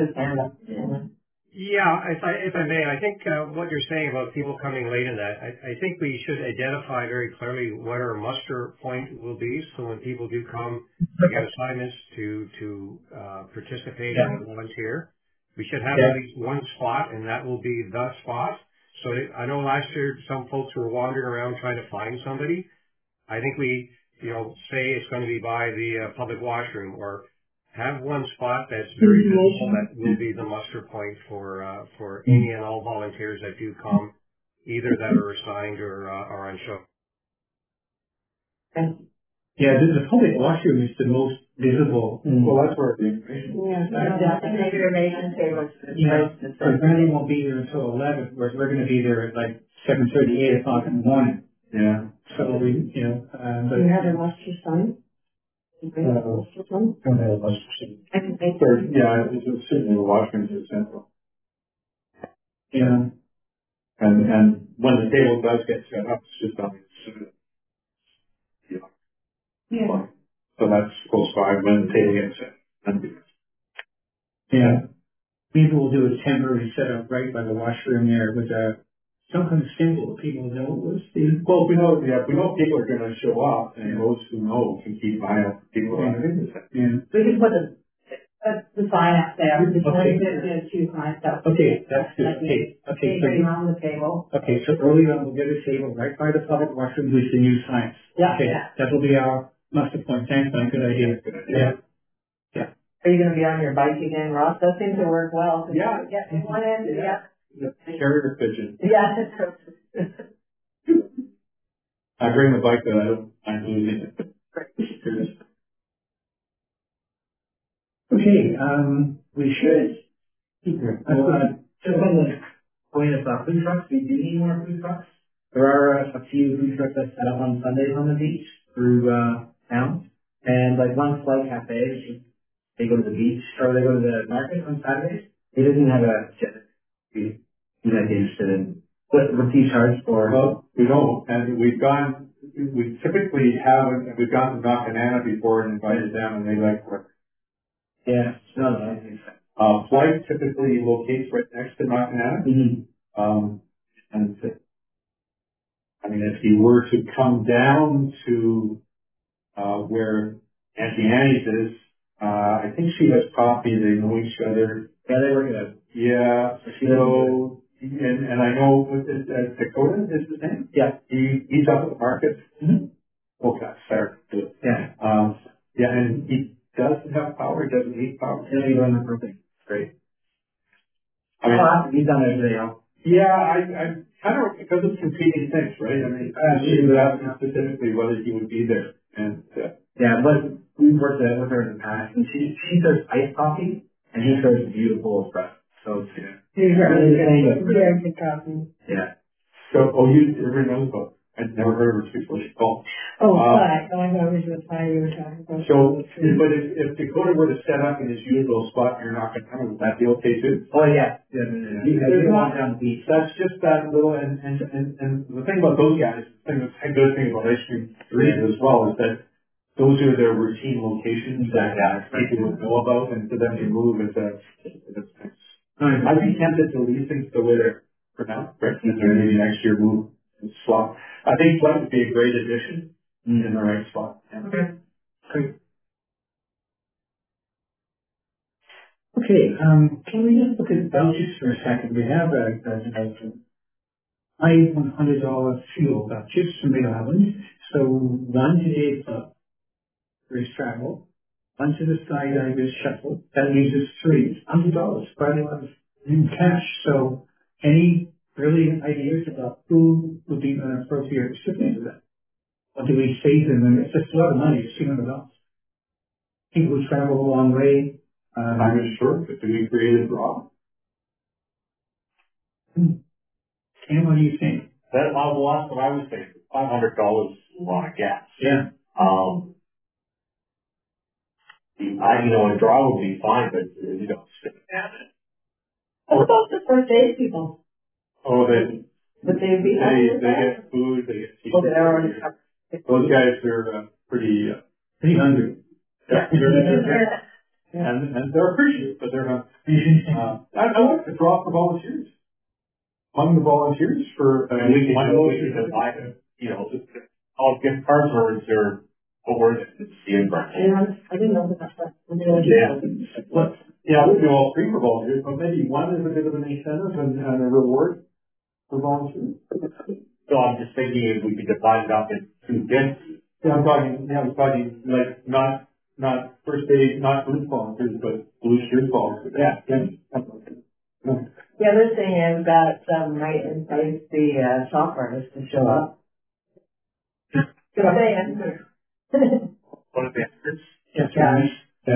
Yeah, if I may, I think what you're saying about people coming late in that, I think we should identify very clearly what our muster point will be. So when people do come to get assignments to participate and volunteer, we should have at least one spot, and that will be the spot. So I know last year some folks were wandering around trying to find somebody. I think we, say it's going to be by the public washroom, or have one spot that's very visible that will be the muster point for any and all volunteers that do come, either that are assigned or are on show. Yeah, the public washroom is the most visible. Well, that's where the information is. Yeah, the information table. So Randy won't be there until 11, whereas we're going to be there at like 7:30, 8 o'clock in the morning. Yeah. So but Do you have a muster sign? Don't have much to see. I can make Yeah, it's certainly the washrooms are central. yeah. And when the table does get set up, it's just on the side. Yeah. So that's close by when the table gets set. Yeah. Maybe we'll do a temporary setup right by the washroom there with some kind of symbol that people know it was. Well, we know people are going to show up, and those who know can keep an eye out for people who are interested. Yeah. We can put the sign up there. Okay. There's 2 signs up. Okay, that's good. Okay. So around the table. okay, so early on we'll get a table right by the public washroom with the new signs. Yeah. Okay, that will be our muster point. Thanks, man. Good idea. Yeah. Are you going to be on your bike again, Ross? That seems to work well. Yeah. Get one in. Yeah. Carrier pigeon. Yeah. I bring the bike, but I don't, I'm losing it. Okay, we should. Just on the point of food trucks, we do need more food trucks. There are a few food trucks that set up on Sundays on the beach through town. And like one Flight Cafe, they go to the beach, or they go to the market on Saturdays. He doesn't have a jet. He might be interested in what he charge for. Well, we don't, and we typically we've gone to Knock-A-Nana before and invited them, and they like work. Yeah, no, I think so. Flight typically locates right next to Knock-A-Nana. Mm-hmm. And I mean, if you were to come down to where Auntie Annie's is, I think she has coffee. They know each other. Yeah, they work it out. Yeah. So, and I know Dakota is his name. Yeah. He's up at the market. Mm-hmm. Okay, fair. Yeah. Yeah, and he doesn't have power. He doesn't need power. Yeah, you run the perfect. Great. I mean, he's done everything else. Yeah, I kind of, because it's competing things, right? I mean, she was asking specifically whether he would be there. And, yeah, but we've worked with her in the past, and she serves iced coffee, and he serves beautiful espresso. So it's, He's very good coffee. Yeah. So, everybody knows about, I'd never heard of her before she called. Oh, I know it was why you were talking about. So, but if Dakota were to set up in his usual spot, you're not going to come, would that be okay too? Oh yeah. You walk down the beach. That's just that little, and the thing about those guys, the good thing about Ice Cream 3 as well is that those are their routine locations that people would know about, and for them to move it's I'd be tempted to leave things the way they're for now, right? And then maybe next year move and swap. I think that would be a great addition in the right spot. Yeah. Okay. Great. Okay, can we just look at vouchers for a second? We have a $100 fuel vouchers from Big Island. So one to Dave Club, Race Travel, one to the Skydivers Shuffle. That leaves us $300, quite a lot of in cash. So any brilliant ideas about who would be an appropriate recipient of that? What do we save them? And it's just a lot of money, it's $300. People who travel a long way. I'm sure that we created wrong. Ken, what do you think? That's what I was thinking. $500 is a lot of gas. Yeah. A draw would be fine, but stick it down it. What about the first aid people? Oh, they get food, they get tea. Okay, they're already Those guys are pretty hungry. Yeah. And they're appreciative, but they're not. I like the draw for volunteers. Among the volunteers for we can divide it. All gift cards or over the CN branch. I didn't know that. Yeah, we do all three for volunteers, but maybe one is a bit of an incentive and a reward for volunteers. So I'm just thinking if we could divide it up into two gifts. Yeah, I'm talking like not first aid, not blue volunteers, but blue shirt volunteers. Yeah. The other thing is that might entice the shop artists to show up. Good answer. One of the extras. Yeah.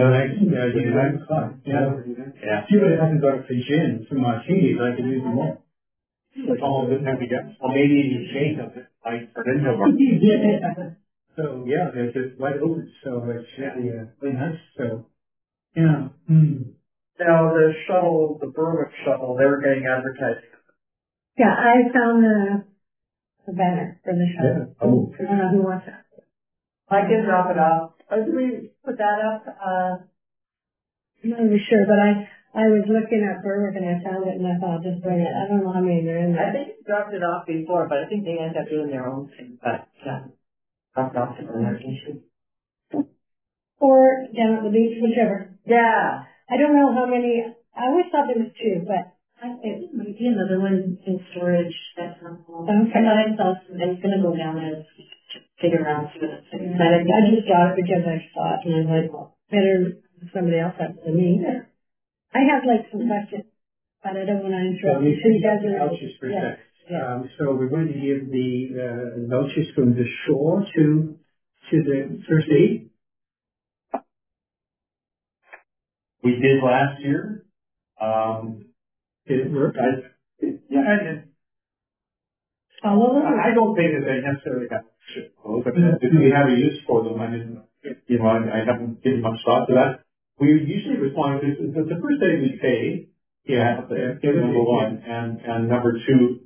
Yeah. See what happens out of Beijing from Martini, I could use them all. All didn't have to get. Well, maybe you change them. Like for Ninja Yeah. So yeah, they're just wide open. So it's really nice. So yeah. Now the shuttle, the Berwick shuttle, they're getting advertising. Yeah, I found the banner for the show. Yeah. Oh. I don't know who wants it. I can drop it off. Or do we put that up? I'm not really sure, but I was looking at Berwick and I found it and I thought I'll just bring it. I don't know how many there are in I there. think you dropped it off before, but I think they end up doing their own thing. But dropped off to the nation. Or down at the beach, whichever. Yeah. I don't know how many. I always thought there was two, but It might be another one in storage at some point. Okay. I thought I saw some, it's gonna go down as figure out see what it's saying. I just got it because I thought, and I was like, well, better somebody else have it than me. I have like some questions, but I don't want to interrupt you. So you guys are, So we're going to give the vouchers from the shore to the first aid. We did last year. Did it work? I don't think that they necessarily have to ship clothes, but do we have a use for them? I mean, I haven't given much thought to that. We usually respond to the first day we pay. Yeah, number one, and number two,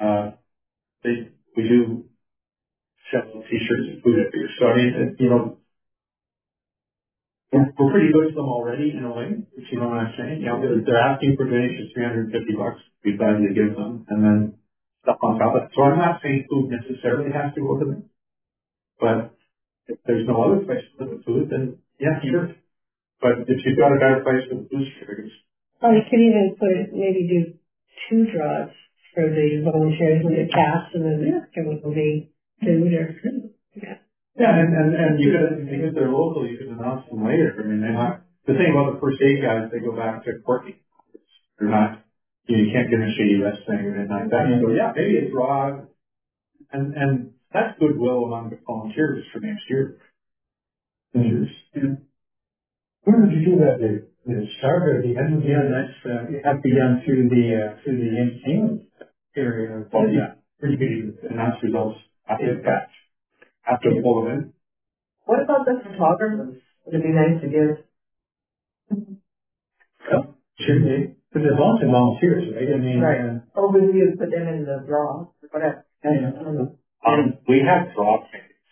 we do sell t-shirts and food every year. So I mean, we're pretty good to them already in a way, if you know what I'm saying. They're asking for donations, $350. We'd gladly give them, and then stuff on top of it. So I'm not saying food necessarily has to go to them, but if there's no other place to put the food, then yeah, sure. But if you've got a better place for the food sugars. Well, you could even maybe do 2 draws for the volunteers with the cast, and then it will be food or Yeah, and you could, because they're local, you could announce them later. I mean, they're not, the thing about the first aid guys, they go back to Courtney. They're not, you can't get a shady rest thing or anything like that. So yeah, maybe a draw, and that's goodwill among the volunteers for next year. Where did you do that, Dave? The start or the end of the year? That's, it has to be done through the entertainment area. Well, yeah, pretty good. Announce results after the fact, after the full event. What about the photographers? Would it be nice to give? Well, sure, because there's lots of volunteers, right? I mean, Right. Or will you put them in the draw? Whatever. We have draw tickets.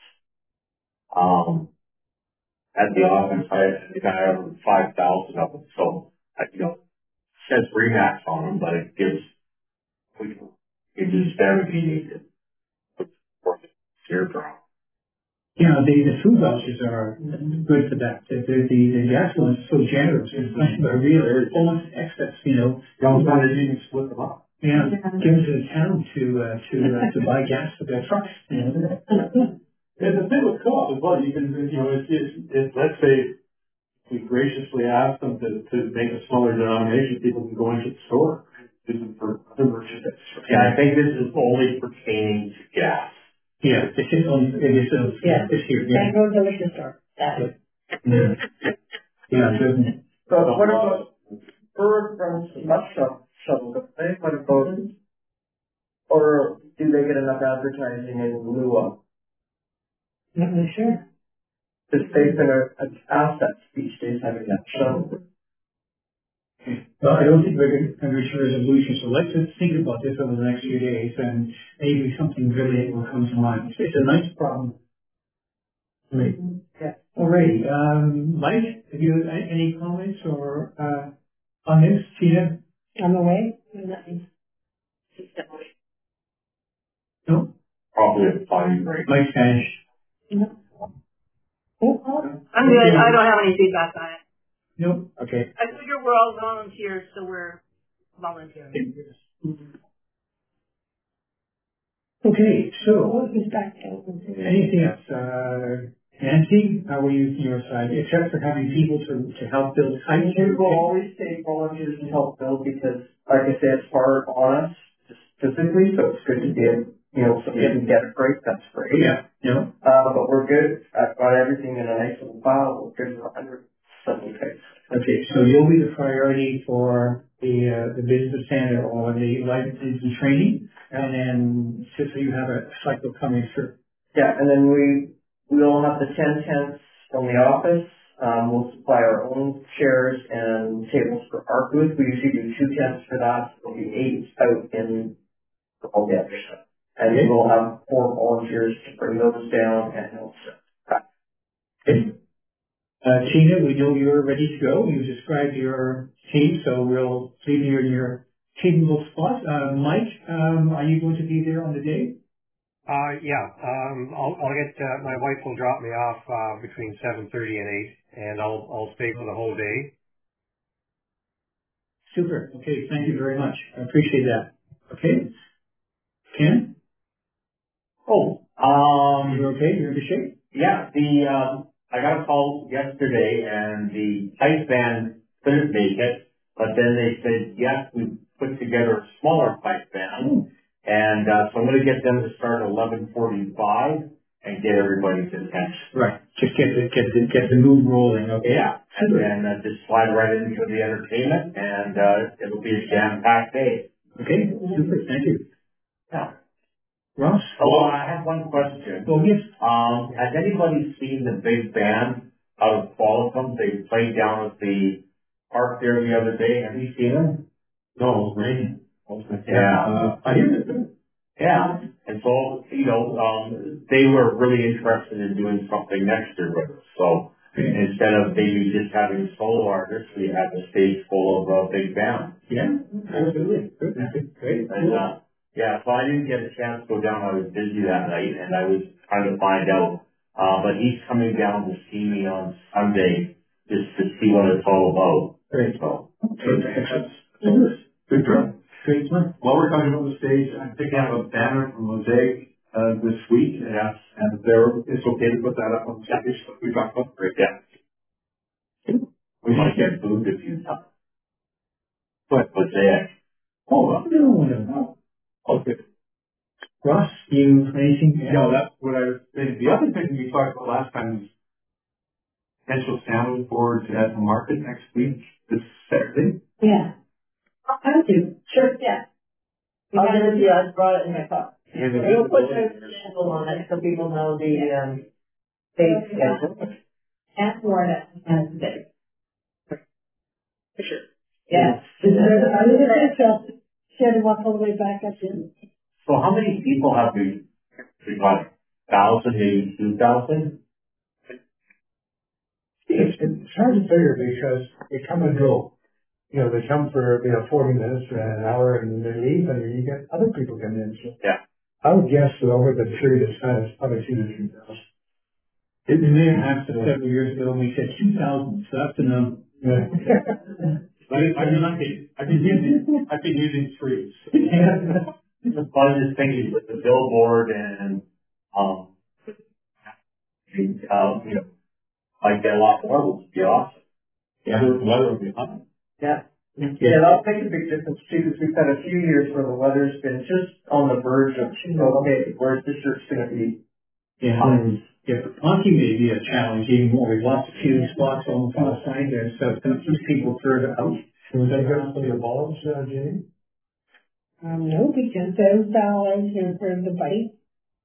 At the office, I think I have 5,000 of them. So, it says Remax on them, but it gives, it just better be needed. For your draw. the food vouchers are good for that. The gas ones are so generous. It's like a real almost excess, You don't want to even split them up. Yeah, give them to the town to buy gas for their trucks. And the thing with co-op as well, you can, if let's say we graciously ask them to make a smaller denomination, people can go into the store and use them for other merchandise. Yeah, I think this is only pertaining to gas. Yeah, it's just on, it is, this here, yeah. And go to the liquor store. That. Yeah, it doesn't. So what about bird from bus shuttle? Do they put a vote? Or do they get enough advertising in lieu of? Not really sure. Because they've been an asset each day having that shuttle. Well, I don't think we're going to reach a resolution, so let's just think about this over the next few days, and maybe something really will come to mind. It's a nice problem. Right. Yeah. Alrighty, Mike, have you any comments or, on this, Tina? I'm away. No? Probably a fine break. Mike Spanish? No. I'm good. I don't have any feedback on it. No? Okay. I figure we're all volunteers, so we're volunteering. Okay, so, Feedback. anything else? Nancy, how are you on your side, except for having people to help build kites? We will always take volunteers to help build because, like I said, it's hard on us just physically, so it's good to get, somebody can get a break, that's great. Yeah, But we're good. I've got everything in a nice little file. We're good for 170 pages. Okay, so you'll be the priority for the business center or the licenses and training, and then just so you have a cycle coming through. Yeah, and then we'll have the 10 tents from the office. We'll supply our own chairs and tables for our booth. We usually do 2 tents for that. There'll be 8 out in all the other stuff. And we'll have 4 volunteers to bring those down and help set. Okay. Tina, we know you're ready to go. You described your team, so we'll leave you in your capable spot. Mike, are you going to be there on the day? Yeah. I'll get, my wife will drop me off, between 7:30 and 8, and I'll stay for the whole day. Super. Okay. Thank you very much. I appreciate that. Okay. Ken? You're okay? You're in good shape? Yeah, I got a call yesterday and the ice band couldn't make it, but then they said, yes, we put together a smaller pipe band And, so I'm gonna get them to start at 11:45 and get everybody's attention. Right. Just get the mood rolling, okay? Yeah, and then just slide right into the entertainment, and it'll be a jam-packed day. Okay, super, thank you. Yeah. Ross? Oh, I have one question. Oh, yes. Has anybody seen the big band out of Qualicum? They played down at the park there the other day. Have you seen them? No, it was raining. Yeah. I hear it. Yeah. And so, they were really interested in doing something next year with us. So instead of maybe just having solo artists, we have a stage full of a big band. Yeah, absolutely. Good. Great. And, yeah, so I didn't get a chance to go down. I was busy that night and I was trying to find out. But he's coming down to see me on Sunday just to see what it's all about. Great. So, Good job. Great one. While we're talking about the stage, I'm picking up a banner from Mosaic this week, and it's okay to put that up on the stage. We talked about great, yeah. We might get booed a few times. But Mosaic. Oh, no. Okay. Ross, you anything? Yeah, that's what I was saying. The other thing we talked about last time is potential sandwich boards at the market next week, this Saturday. Yeah. I do. Sure, yeah. I'll give it to you. I brought it in my car. And the We'll put a visibility. schedule on it so people know the, date schedule. Ask Florida as the bid. Sure. Yes. I was going to share walk all the way back up in. So how many people have we got? 1,000, maybe 2,000? It's hard to figure because they come and go. You know, they come for, 40 minutes or an hour and they leave and then you get other people come in. So Yeah. I would guess that over the period of time, it's probably 2,000 to 3,000. It may have happened several years ago, and we said 2,000, so that's the number. I've been using trees. The fun is thinking with the billboard and, might get a lot more, which would be awesome. Yeah, the weather will be hot. Yeah. Yeah, that'll make a big difference too, because we've had a few years where the weather's been just on the verge of, okay, where's the shirt's gonna be? Yeah. Yeah, the parking may be a challenge even more. We've lost a few spots on the side there, so it's going to push people further out. Was that good for your balls, Jenny? No, because those dollars are for the bite.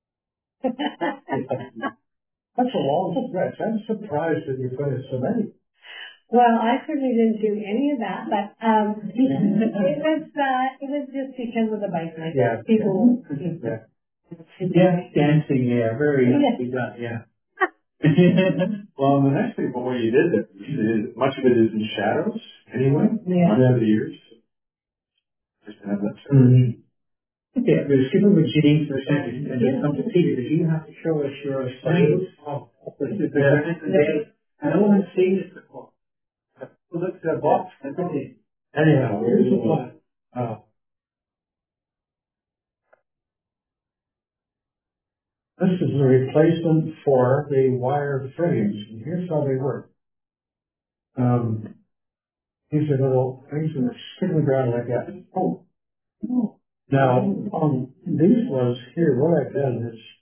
That's a long stretch. I'm surprised that you put it so many. Well, I certainly didn't do any of that, but it was just because of the bike night. Yeah. People. Yeah. Yeah, dancing, yeah, very nicely done, yeah. Well, the nice thing about what you did is much of it is in shadows anyway, Yeah. over the years. Just to have that. Yeah, we'll skip over Janine for a second and just come to Peter, because you have to show us your signs. I don't want to see this before. Look at that box. Anyhow, here's the one. This is a replacement for the wire frames, and here's how they work. These are little things that stick in the ground like that. Oh. Now, on these ones here, what I've done is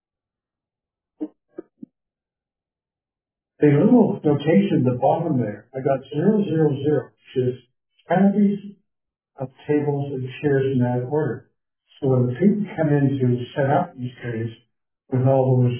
the little notation at the bottom there, I got 000, which is canopies of tables and chairs in that order. So when the people come in to set up these trays with all those,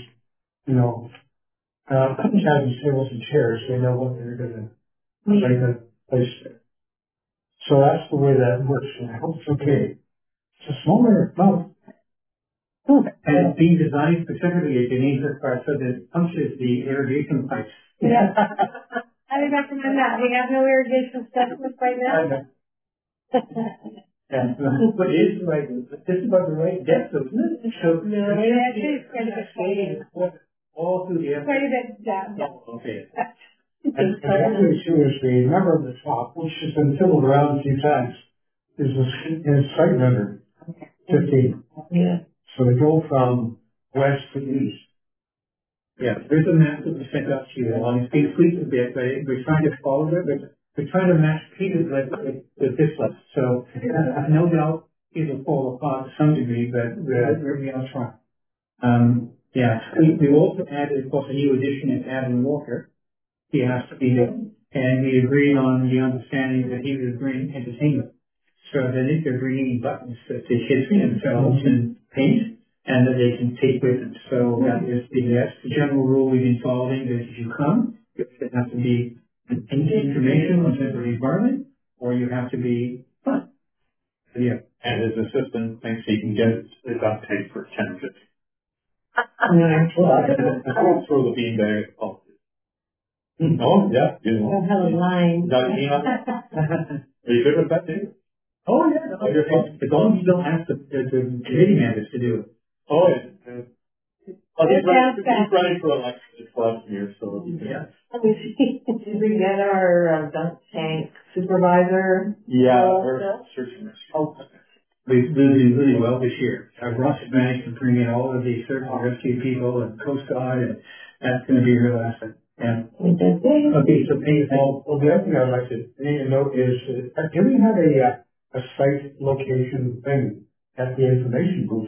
cabin tables and chairs, they know what they're going to place there. So that's the way that works, and I hope it's okay. It's a smaller amount. And it's being designed specifically, Janine, so that it punctures the irrigation pipes. Yeah. I would recommend that. We have no irrigation specialist right now. Yeah, but it is right, just about the right depth, isn't it? So, No, it actually is quite a bit shading. All through the Quite a bit down. Oh, okay. And what we do is the number on the top, which has been fiddled around a few times, is site number 15. Yeah. So they go from west to east. Yeah, there's a map that we sent out to you, and it's been tweaked a bit, but we're trying to follow it, but we're trying to match Peter's list with this list. So, no doubt, it'll fall apart to some degree, but we are trying. Yeah, we also added, of course, a new addition is Adam Walker. He has to be there. And we agreed on the understanding that he would bring entertainment. So that if they're bringing buttons that the kids themselves can paint and that they can take with them. So that is that's the general rule we've been following, that if you come, it has to be information on the environment, or you have to be fun. Yeah. And his assistant thinks he can get his uptake for 10.50. I won't throw the beanbag at Paul. Oh, yeah. You know. Don't have a line. Are you good with that, Dave? Oh, yeah. No, as long as you don't ask the committee members to do it. Oh, yeah. He's running for election this last year, so yeah. Did we get our dunk tank supervisor? Yeah, we're searching this. Oh, we've been really well this year. Ross has managed to bring in all of the search and rescue people and Coast Guard, and that's going to be a real asset. Yeah. Okay, so the other thing I'd like to note is, do we have a site location thing at the information booth?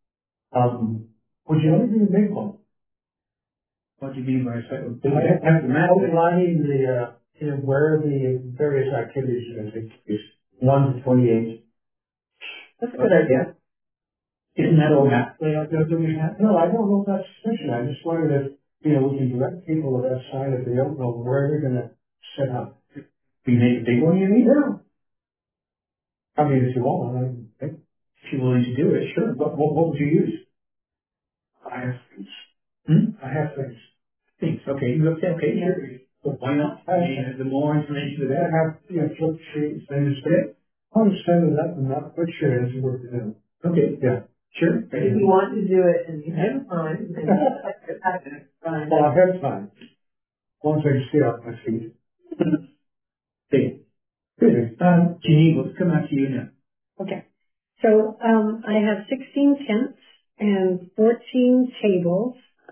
Would you ever do a big one? What do you mean by site? Outlining where the various activities are going to take place, 1 to 28. That's a good idea. Isn't that all map layout that we have? No, I don't know if that's sufficient. I just wondered if, we can direct people to that side if they don't know where they're going to set up. We make a big one, you mean? Yeah. I mean, if you want, if you're willing to do it, sure. What would you use? I have things. I have things. Things, okay. Okay, sure. But why not? I mean, the more information the better. I have, flip sheets, things that I'll send it up and not put your hands work it out. Okay, yeah. Sure. If you want to do it and you have time, then fine. Well, I have time. Once I stay off my feet. Okay. Good. Janine, let's come back to you now. Okay. So, I have 16 tents and 14 tables.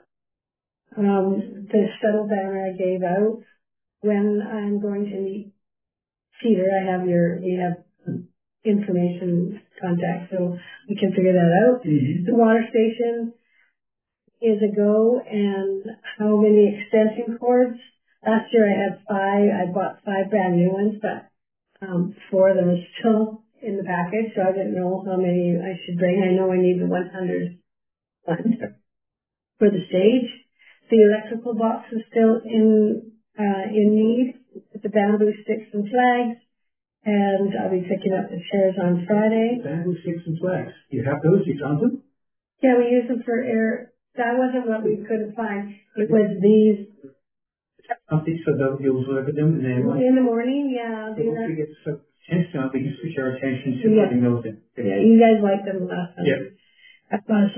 The shuttle banner I gave out. When I'm going to meet Peter, we have information contact, so we can figure that out. Mm-hmm. The water station is a go, and how many extension cords? Last year I had 5. I bought 5 brand new ones, but 4 of them are still in the package, so I didn't know how many I should bring. I know I need the 100 ones for the stage. The electrical box is still in need with the bamboo sticks and flags. And I'll be picking up the chairs on Friday. Bamboo sticks and flags. You have those? You found them? Yeah, we use them for air. That wasn't what we couldn't find. It was these. Something so that you'll look at them and then. In the morning, yeah. So once we get some attention, we can switch our attention to putting those in. Yeah, you guys liked them last time. Yeah.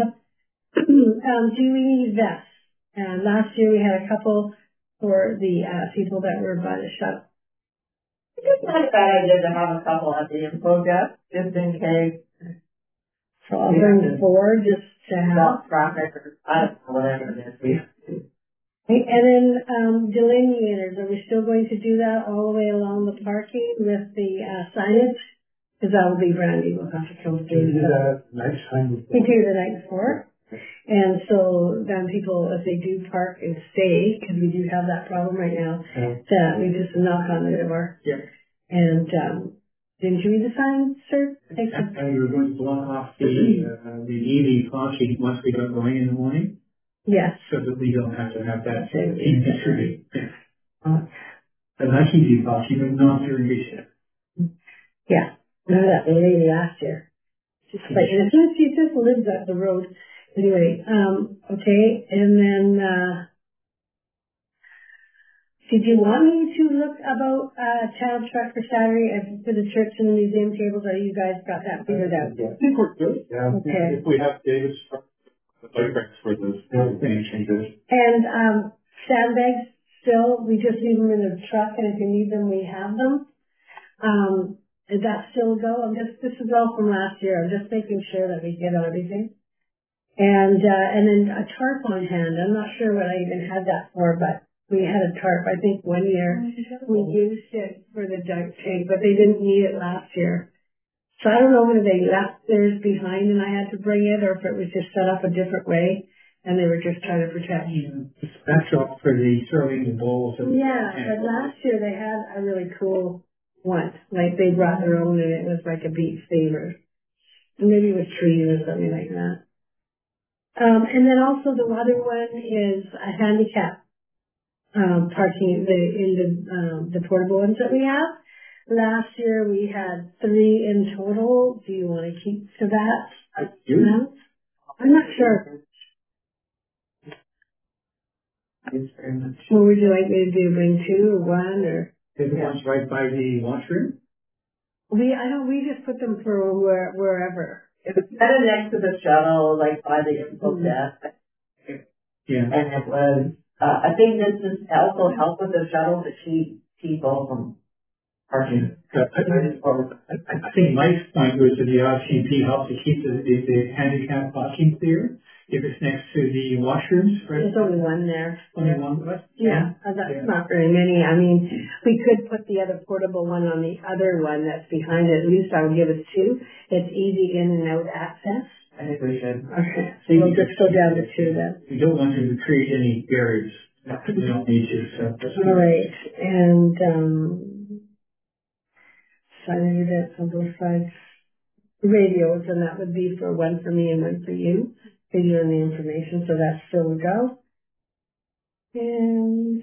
Do we need vests? And last year we had a couple for the people that were by the shuttle. It's not a bad idea to have a couple at the info desk, just in case. So I'll bring 4 just to have. Traffic or whatever it is. And then delineators, are we still going to do that all the way along the parking with the signage? Because that will be Brandy. We'll have to come through. We do that next time. We do the night before. And so then people, if they do park and stay, because we do have that problem right now, that we just knock on the door. Yeah. And didn't you read the sign, sir? And you were going to block off the EV flashing once we got going in the morning? Yes. So that we don't have to have that in history. A nice EV flashing, but not during this year. Yeah. Remember that lady last year? Just like, and she just lives up the road. Anyway, okay, and then, did you want me to look about child truck for Saturday for the church and the museum tables, or you guys got that figured out? I think we're good. Yeah. Okay. If we have David's truck, the bike racks for those changes. And sandbags still, we just leave them in the truck, and if you need them, we have them. Is that still a go? This is all from last year. I'm just making sure that we get everything. And then a tarp on hand. I'm not sure what I even had that for, but we had a tarp. I think one year we used it for the dunk tank, but they didn't need it last year. So I don't know whether they left theirs behind and I had to bring it, or if it was just set up a different way and they were just trying to protect. Special for the serving the bowls. Yeah, but last year they had a really cool one. Like they brought their own and it was like a beach favor. Maybe it was tree or something like that. And then also the other one is a handicap parking in the portable ones that we have. Last year we had 3 in total. Do you want to keep to that? No? I'm not sure. So would you like me to do bring 2 or 1 or? Is the ones right by the washroom? We just put them for wherever. It was kind of next to the shuttle, like by the info desk. Yeah. And it was, I think this is also help with the shuttle to keep people from parking. I think Mike's point was that the RCMP helps to keep the handicap parking clear if it's next to the washrooms, right? There's only 1 there. Only 1 left? Yeah, that's not very many. I mean, we could put the other portable one on the other one that's behind it. At least I would give it 2. It's easy in and out access. I think we should. Okay, so we'll just go down to 2 then. We don't want to create any barriers. We don't need to, so. All right, and, signage events on both sides. Radios, and that would be for 1 for me and 1 for you. Video and the information, so that's still a go. And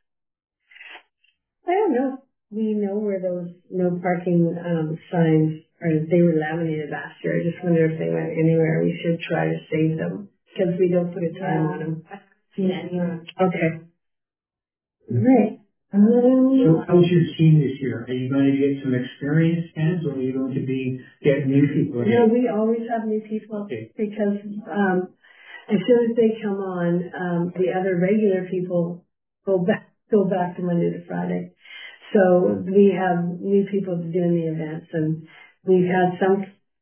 I don't know. We know where those no parking signs are. They were laminated last year. I just wonder if they went anywhere. We should try to save them because we don't put a time on them. Okay. All right. So how's your team this year? Are you going to get some experienced hands, or are you going to be getting new people? No, we always have new people because as soon as they come on, the other regular people go back to Monday to Friday. So we have new people doing the events, and we've had some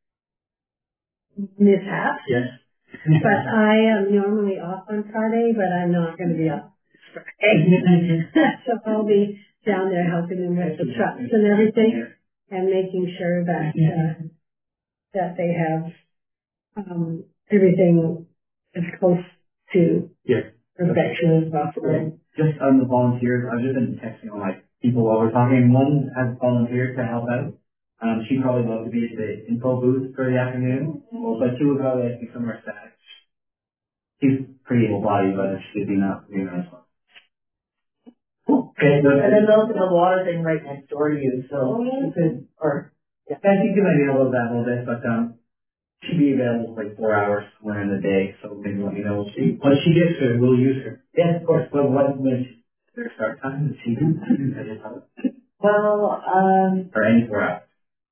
mishaps. Yes. But I am normally off on Friday, but I'm not going to be off Friday. So I'll be down there helping them with the trucks and everything, and making sure that that they have everything as close to perfection as possible. Just on the volunteers, I've just been texting all my people while we're talking. One has volunteered to help out. She'd probably love to be at the info booth for the afternoon, but 2 would probably like to be somewhere static. She's pretty able-bodied, but she'd be not doing nice one. Okay, and then those in the water thing right next door to you, so you could, or, yeah, I think you might be able to that a little bit, but she'd be available for like 4 hours somewhere in the day, so maybe let me know. When she gets there, we'll use her. Yeah, of course. But what was their start time? Is she well, or any 4 hours?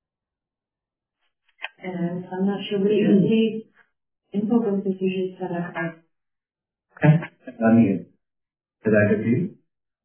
And I'm not sure what the info booth is usually set up. Okay. Let me, is that good for you?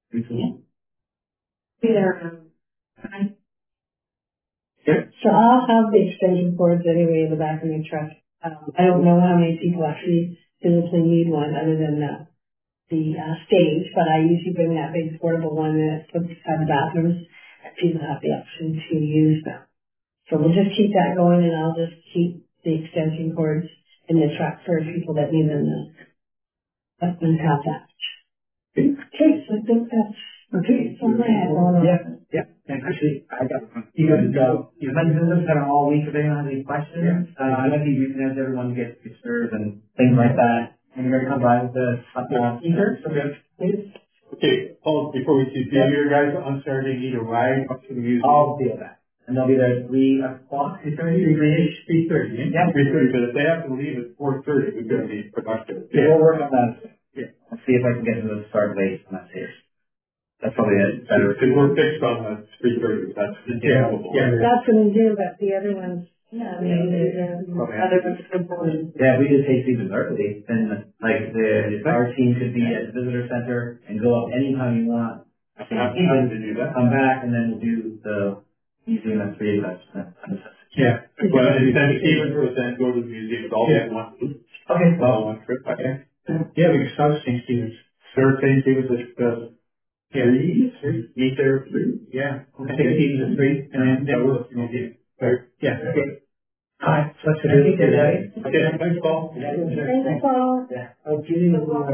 So I'll have the extension cords anyway in the back of my truck. I don't know how many people actually physically need one other than the stage, but I usually bring that big portable one that puts beside the bathrooms, and people have the option to use them. So we'll just keep that going, and I'll just keep the extension cords in the truck for people that need them. Let them have that. Okay, so I think that's okay. So I had one. Yeah. And actually, I got one. You guys go. You've been visiting kind of all week. If anyone has any questions, I might be reaching out to everyone to get pictures and things like that. And you're going to come by with the speakers. Okay, Paul, before we see you guys on Saturday, need a ride up to the museum. I'll deal with that. And they'll be there at 3 o'clock. 3:30. Yeah, 3:30. But if they have to leave at 4:30, we're going to be productive. Yeah, we'll work on that. Yeah. I'll see if I can get them to start late and that's here. That's probably it. Because we're fixed on the 3:30. That's doable. That's what we do, but the other ones, I mean, other ones important. Yeah, we just take these early, then like our team could be at the visitor center and go up anytime you want. Time to do that. Come back and then we'll do the museum at 3. Yeah. Well, and then Stevens will then go to the museum. It's all in one. Okay. Well, one trip. Okay. Yeah, we can start St. Stephen's. Third St. Stevens is Yeah. meet there at 3. Yeah. St. Stephen's at 3, and then we'll go to the museum. Yeah, okay. Alright, so that's it. Okay, thanks, Paul. Thanks, Paul. Yeah. Oh, Judy,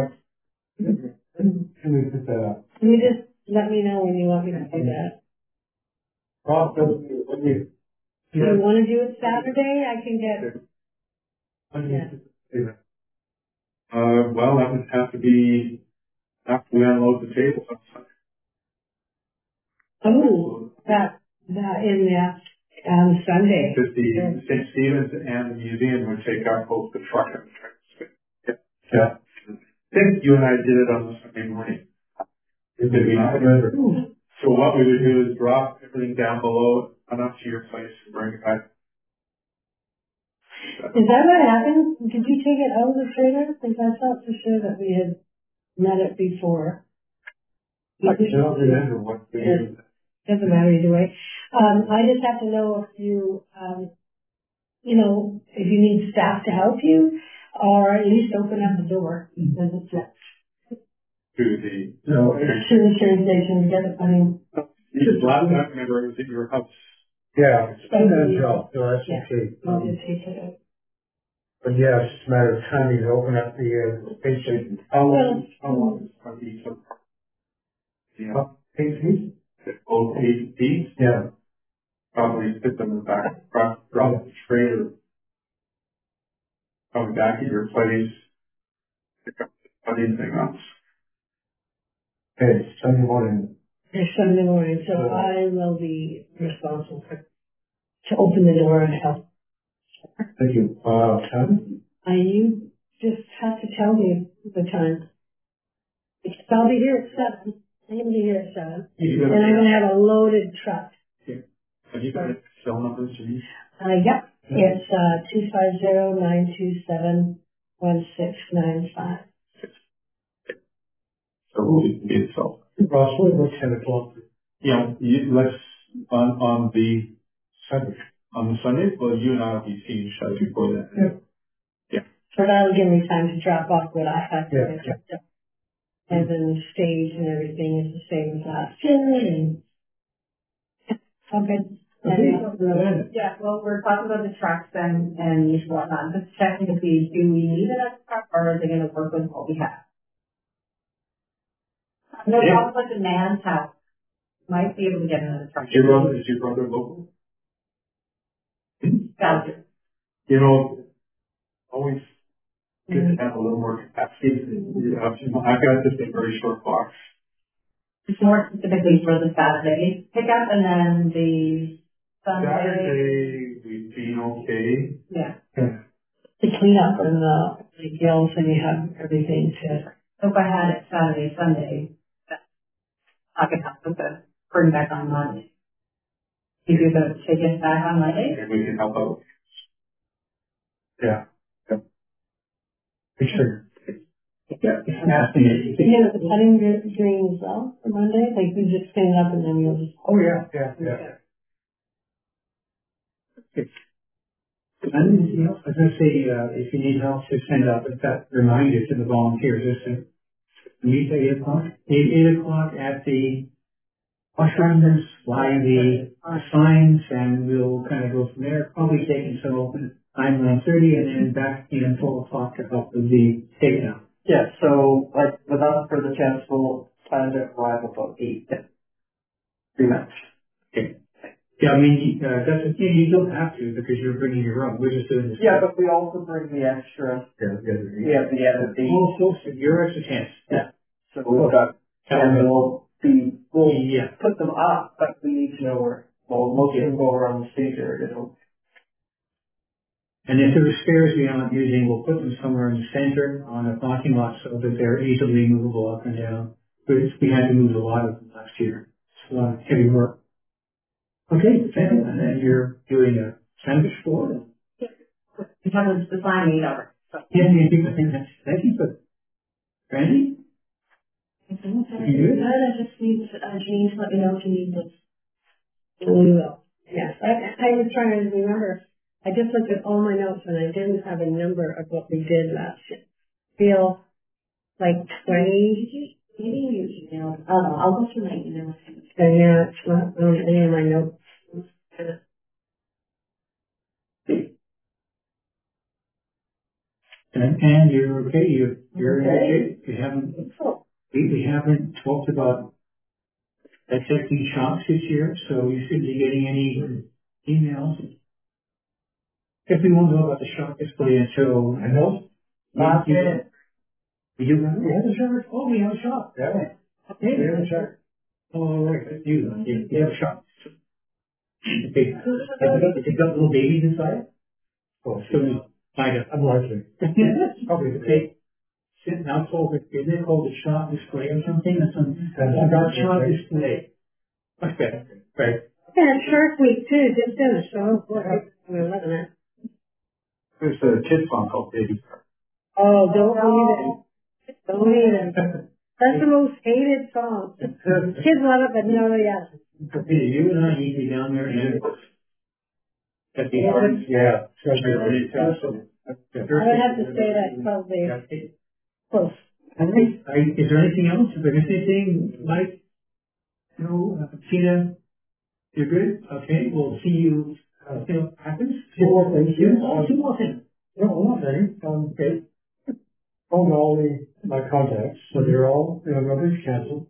can we put that up? Can you just let me know when you want me to do that? Rob, what do you? Do you want to do it Saturday? I can get, Well, that would have to be after we unload the table. that in the, Sunday. Because the St. Stephen's and the museum would take out both the truck and the tractor. Yeah. I think you and I did it on the Sunday morning. Did we not? So what we would do is drop everything down below, run up to your place and bring it back. Is that what happened? Did you take it out of the trailer? Because I thought for sure that we had met it before. I don't remember what we did. Doesn't matter either way. I just have to know if you, if you need staff to help you, or at least open up the door because it's locked. To the To the train station, get it, just last time, remember, it was at your house. Yeah, it's been a job, so that's okay. I'll just take it out. But yeah, it's just a matter of timing to open up the station. How long is it? Yeah. 8 feet? 8 feet? Yeah. Probably put them in the back, drop the trailer. Probably back at your place. Pick up anything else. Okay, Sunday morning. It's Sunday morning, so I will be responsible to open the door and help. Thank you. Time? You just have to tell me the time. I'll be here at 7. I'm going to be here at 7. And I'm going to have a loaded truck. Yeah. Have you got cell numbers, Denise? Yep. It's 250-927-1695. So we can get cell. Ross, what's 10 o'clock? Yeah, let's, on the Sunday. On the Sunday, well, you and I will be seeing each other before that. Yeah. Yeah. So that'll give me time to drop off what I have to Yeah. do. And then the stage and everything is the same as last year. And okay. Yeah, well, we're talking about the trucks and whatnot. Just checking to see, do we need another truck or are they going to work with what we have? No, yeah. Like a man's house might be able to get another truck. Is your brother local? Gotcha. Always good to have a little more capacity. I've got just a very short box. It's more specifically for the Saturday pickup and then the Saturday, we've been okay. Yeah. The cleanup and the gills and you have everything to. So if I had it Saturday, Sunday, I could help with the bring back on Monday. If you're going to take it back on Monday? And we can help out. Yeah. Be sure. Yeah, it's fascinating. Yeah, the cutting green as well for Monday. Like you just stand up and then you'll just. Oh yeah, yeah. And anything else? I was going to say, if you need help, just send out that reminder to the volunteers. Just to meet at 8 o'clock. 8 o'clock at the washrooms, fly the signs, and we'll kind of go from there. Probably take until 9:30, and then back in 4 o'clock to help with the takedown. Yeah, so like without further chance, we'll plan to arrive about 8. Pretty much. Okay. Yeah, I mean, you don't have to because you're bringing your own. We're just doing this. Yeah, but we also bring the extra. Yeah, the also your extra chance. Yeah. So we've got, and we'll put them up, but we need to know where. Well, most of them go around the stage area, And if there are spares we aren't using, we'll put them somewhere in the center on a parking lot so that they're easily movable up and down. We had to move a lot of them last year. It's a lot of heavy work. Okay, and then you're doing a sandwich board. You have the sign made over. Yeah, thank you for Randy? I just need Janine to let me know if you need this. We will. Yes, I was trying to remember. I just looked at all my notes and I didn't have a number of what we did last year. Feel like 20. Maybe you email. I'll go through my emails. And yeah, it's not on any of my notes. And you're okay, you're okay. We haven't talked about accepting shocks this year, so you shouldn't be getting any emails. If we won't know about the shock display until, I know. Last minute. We have a shock. Oh, we have a shock. Yeah. Okay. We have a shock. Oh, right. You have a shock. Okay. If you've got little babies inside, Oh, so no. Unlikely. Okay. Sit now called it, is it called a shock display or something? Or something? I got shock display. Okay. Right. Yeah, Shark Week too, just finished, so we're loving it. There's a kid song called Baby Shark. Oh, don't read it. Don't read it. That's the most hated song. Kids love it, but no, yeah. Okay, you and I need to be down there and at the Yeah. I would have to say that probably close. All right. Is there anything else? Is there anything, Mike? No, Tina? You're good? Okay, we'll see you, see what happens. Two more things. Two more things. No, one thing. Okay. Phone all my contacts, so they're all, nobody's canceled.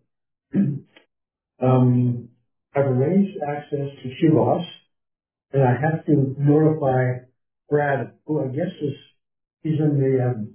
I've arranged access to QOS, and I have to notify Brad, who I guess he's in the,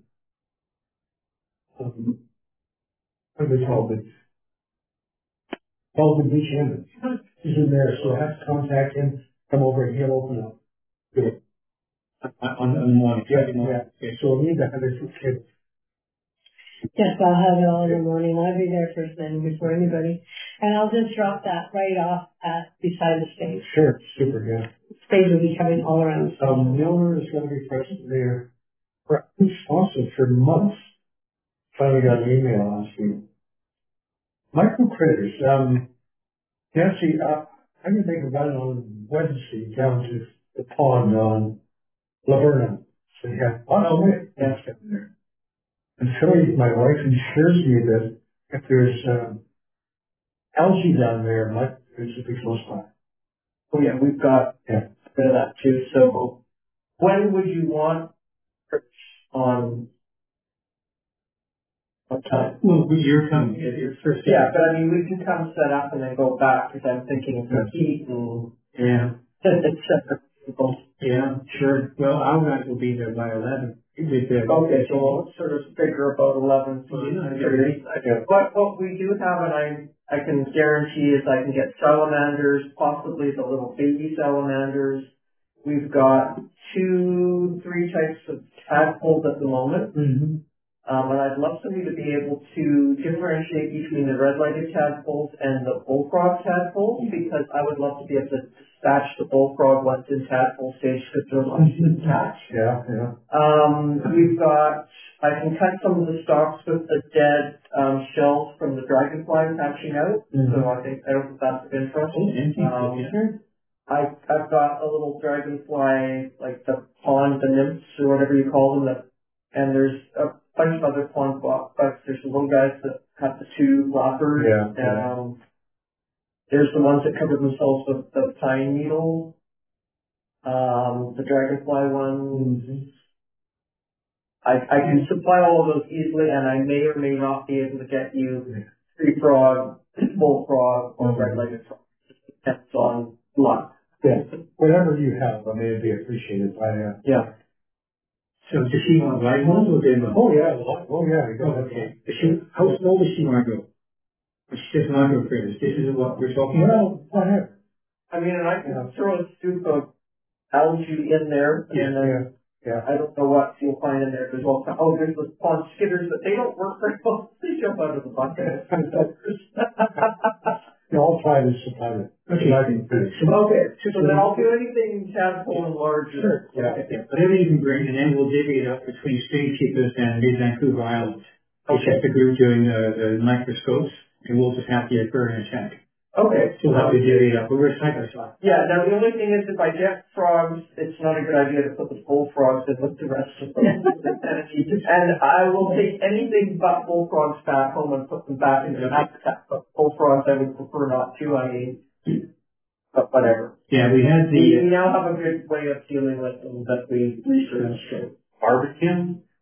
what do they call it? Belgian Beach Inn. He's in there, so I have to contact him, come over and he'll open up. Good. On the morning. Yeah. Okay, so we need to have this kid. Yes, I'll have it all in the morning. I'll be there first thing before anybody. And I'll just drop that right off beside the stage. Sure, super, yeah. Stage will be coming all around. Miller is going to be present there. Responsive for months. Finally got an email last week. Microcritters. Nancy, I can think about it on Wednesday down to the pond on Laverna. So yeah, lots of plants down there. And Philly, my wife, assures me that if there's algae down there, microcritters would be close by. Oh yeah, we've got Yeah. a bit of that too. So when would you want on what time? Well, you're coming, your first day. Yeah, but I mean, we can come set up and then go back because I'm thinking of the heat and Yeah. etc. Yeah, sure. Well, our guys will be there by 11. Okay, so we'll sort of figure about 11 for What we do have, and I can guarantee is I can get salamanders, possibly the little baby salamanders. We've got 2-3 types of tadpoles at the moment. Mm-hmm. And I'd love somebody to be able to differentiate between the red-legged tadpoles and the bullfrog tadpoles, because I would love to be able to dispatch the bullfrog once in tadpole stage because they're less attached. Yeah. I can cut some of the stalks with the dead shells from the dragonfly hatching out, so I think that's of interest. I've got a little dragonfly, like the pond, the nymphs, or whatever you call them, and there's a bunch of other pond bugs. There's the little guys that have the 2 flappers. Yeah. There's the ones that cover themselves with the pine needle. The dragonfly ones. I can supply all of those easily, and I may or may not be able to get you tree frog, bullfrog, or red-legged frog. Depends on luck. Yeah. Whatever you have, I mean, it'd be appreciated by Yeah. So does she want live ones or dead ones? Oh yeah. Okay. How small does she want to go? She says microcritters. This is what we're talking about? Whatever. I mean, and I can throw a scoop of algae in there. Yeah. I don't know what you'll find in there. There's those pond skitters, but they don't work very well. They jump out of the bucket. I'll try this sometime. Okay. So then I'll do anything tadpole and larger. Sure. Yeah. Whatever you can bring, and then we'll divvy it up between Stream Keepers and Mid-Vancouver Island. It's just the group doing the microscopes, and we'll just have the aquarium check. Okay. So we'll have to divvy it up, but we're side by side. Yeah, now the only thing is if I get frogs, it's not a good idea to put the bullfrogs in with the rest of them. And I will take anything but bullfrogs back home and put them back into the habitat. But bullfrogs I would prefer not to, but whatever. Yeah, we now have a good way of dealing with them that we researched. Barbecue?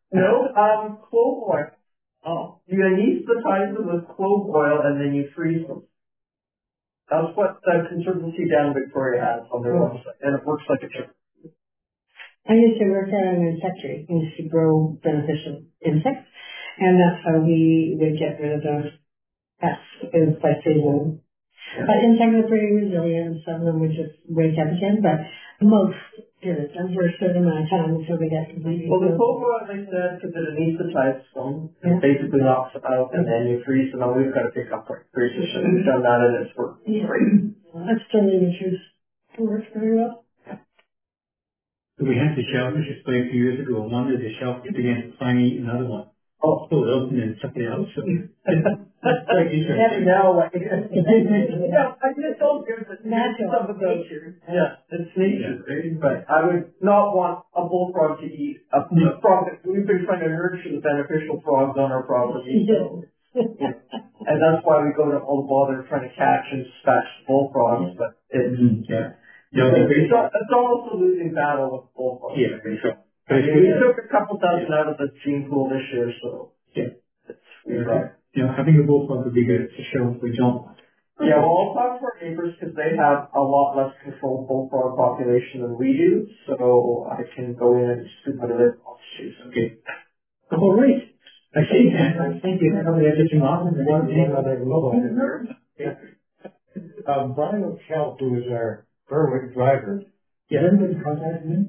No, clove oil. Oh. You anesthetize them with clove oil and then you freeze them. That's what the Conservancy down in Victoria has on their website, and it works like a charm. I used to work at an insectary. We used to grow beneficial insects, and that's how we would get rid of those pests, is by freezing them. But insects are pretty resilient, some of them would just wake up again, but most did it for a certain amount of time until they get completely Well, the healed. clove oil, they said, because it anesthetizes them, it basically knocks them out, and then you freeze them, and we've got to pick up our freezers, and we've done that, and it's worked great. That's totally the truth. It works very well. We had the shellfish display a few years ago, and one of the shellfish began to finally eat another one. Oh, Pull it open and took it out. So that's like interesting. now, like, yeah, I just told you that Natural. some of those, yeah, it's nature, right? But I would not want a bullfrog to eat a frog. We've been trying to nurture the beneficial frogs on our property. And that's why we go to all the bother trying to catch and dispatch bullfrogs, but it's, it's almost a losing battle with bullfrogs. Yeah, very sure. I mean, we took a couple dozen out of the gene pool this year, so. Yeah. Having a bullfrog would be good to show if we don't want. Yeah, well, I'll talk to our neighbors because they have a lot less controlled bullfrog population than we do, so I can go in and scoop out of their issues. Okay. All right. I see. Thank you. Nobody has anything on? One thing that I love on it. Brian O'Kell, who is our Berwick driver, has anybody contacted him?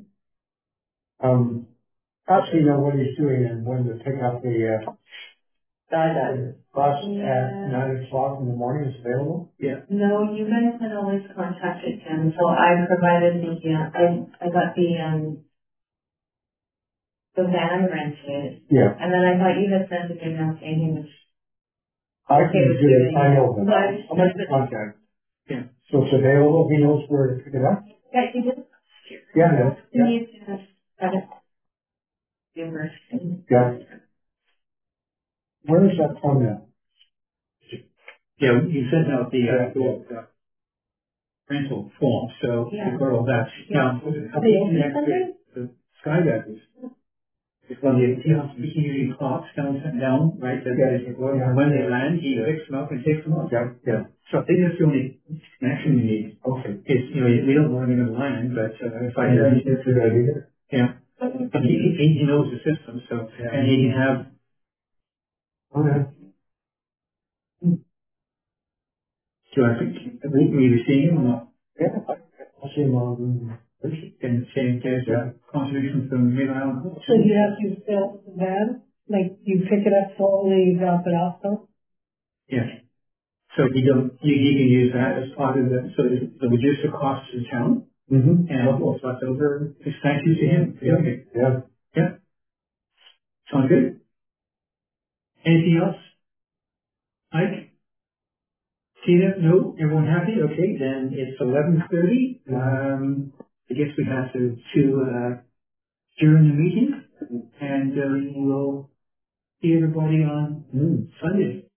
Actually know what he's doing and when to pick up the bus at 9 o'clock in the morning is available? Yeah. No, you guys had always contacted him, so I provided I got the van rented. Yeah. And then I thought you had sent an email saying he was I can do it. I know it. that. I'll make the contact. Yeah. So it's available. He knows where to pick it up? Yeah, he did. Yeah, I know. He needs to have it. Yeah. Where is that from now? Yeah, you sent out the rental form, so we've got all that. Now, the skydivers. When the usually clocks down, right? When they land, he picks them up and takes them off. Yeah. So I think that's the only connection you need. Okay. It's, we don't know when they're going to land, but if I that's a good idea. Yeah. But he knows the system, so, and he can have. Okay. So I think, will you see him or not? Yeah, I'll see him on Thursday. And there's a contribution from Mid Island. So you have to fill the van? Like you pick it up fully, drop it off though? Yes. So you can use that as part of the, so the reduce the cost to the town. Mm-hmm. And what's left over is thank you to him. Yeah. Yeah. Sounds good. Anything else? Mike? Tina? No? Everyone happy? Okay, then it's 11:30. I guess we have to adjourn the meeting, and we'll see everybody on Sunday.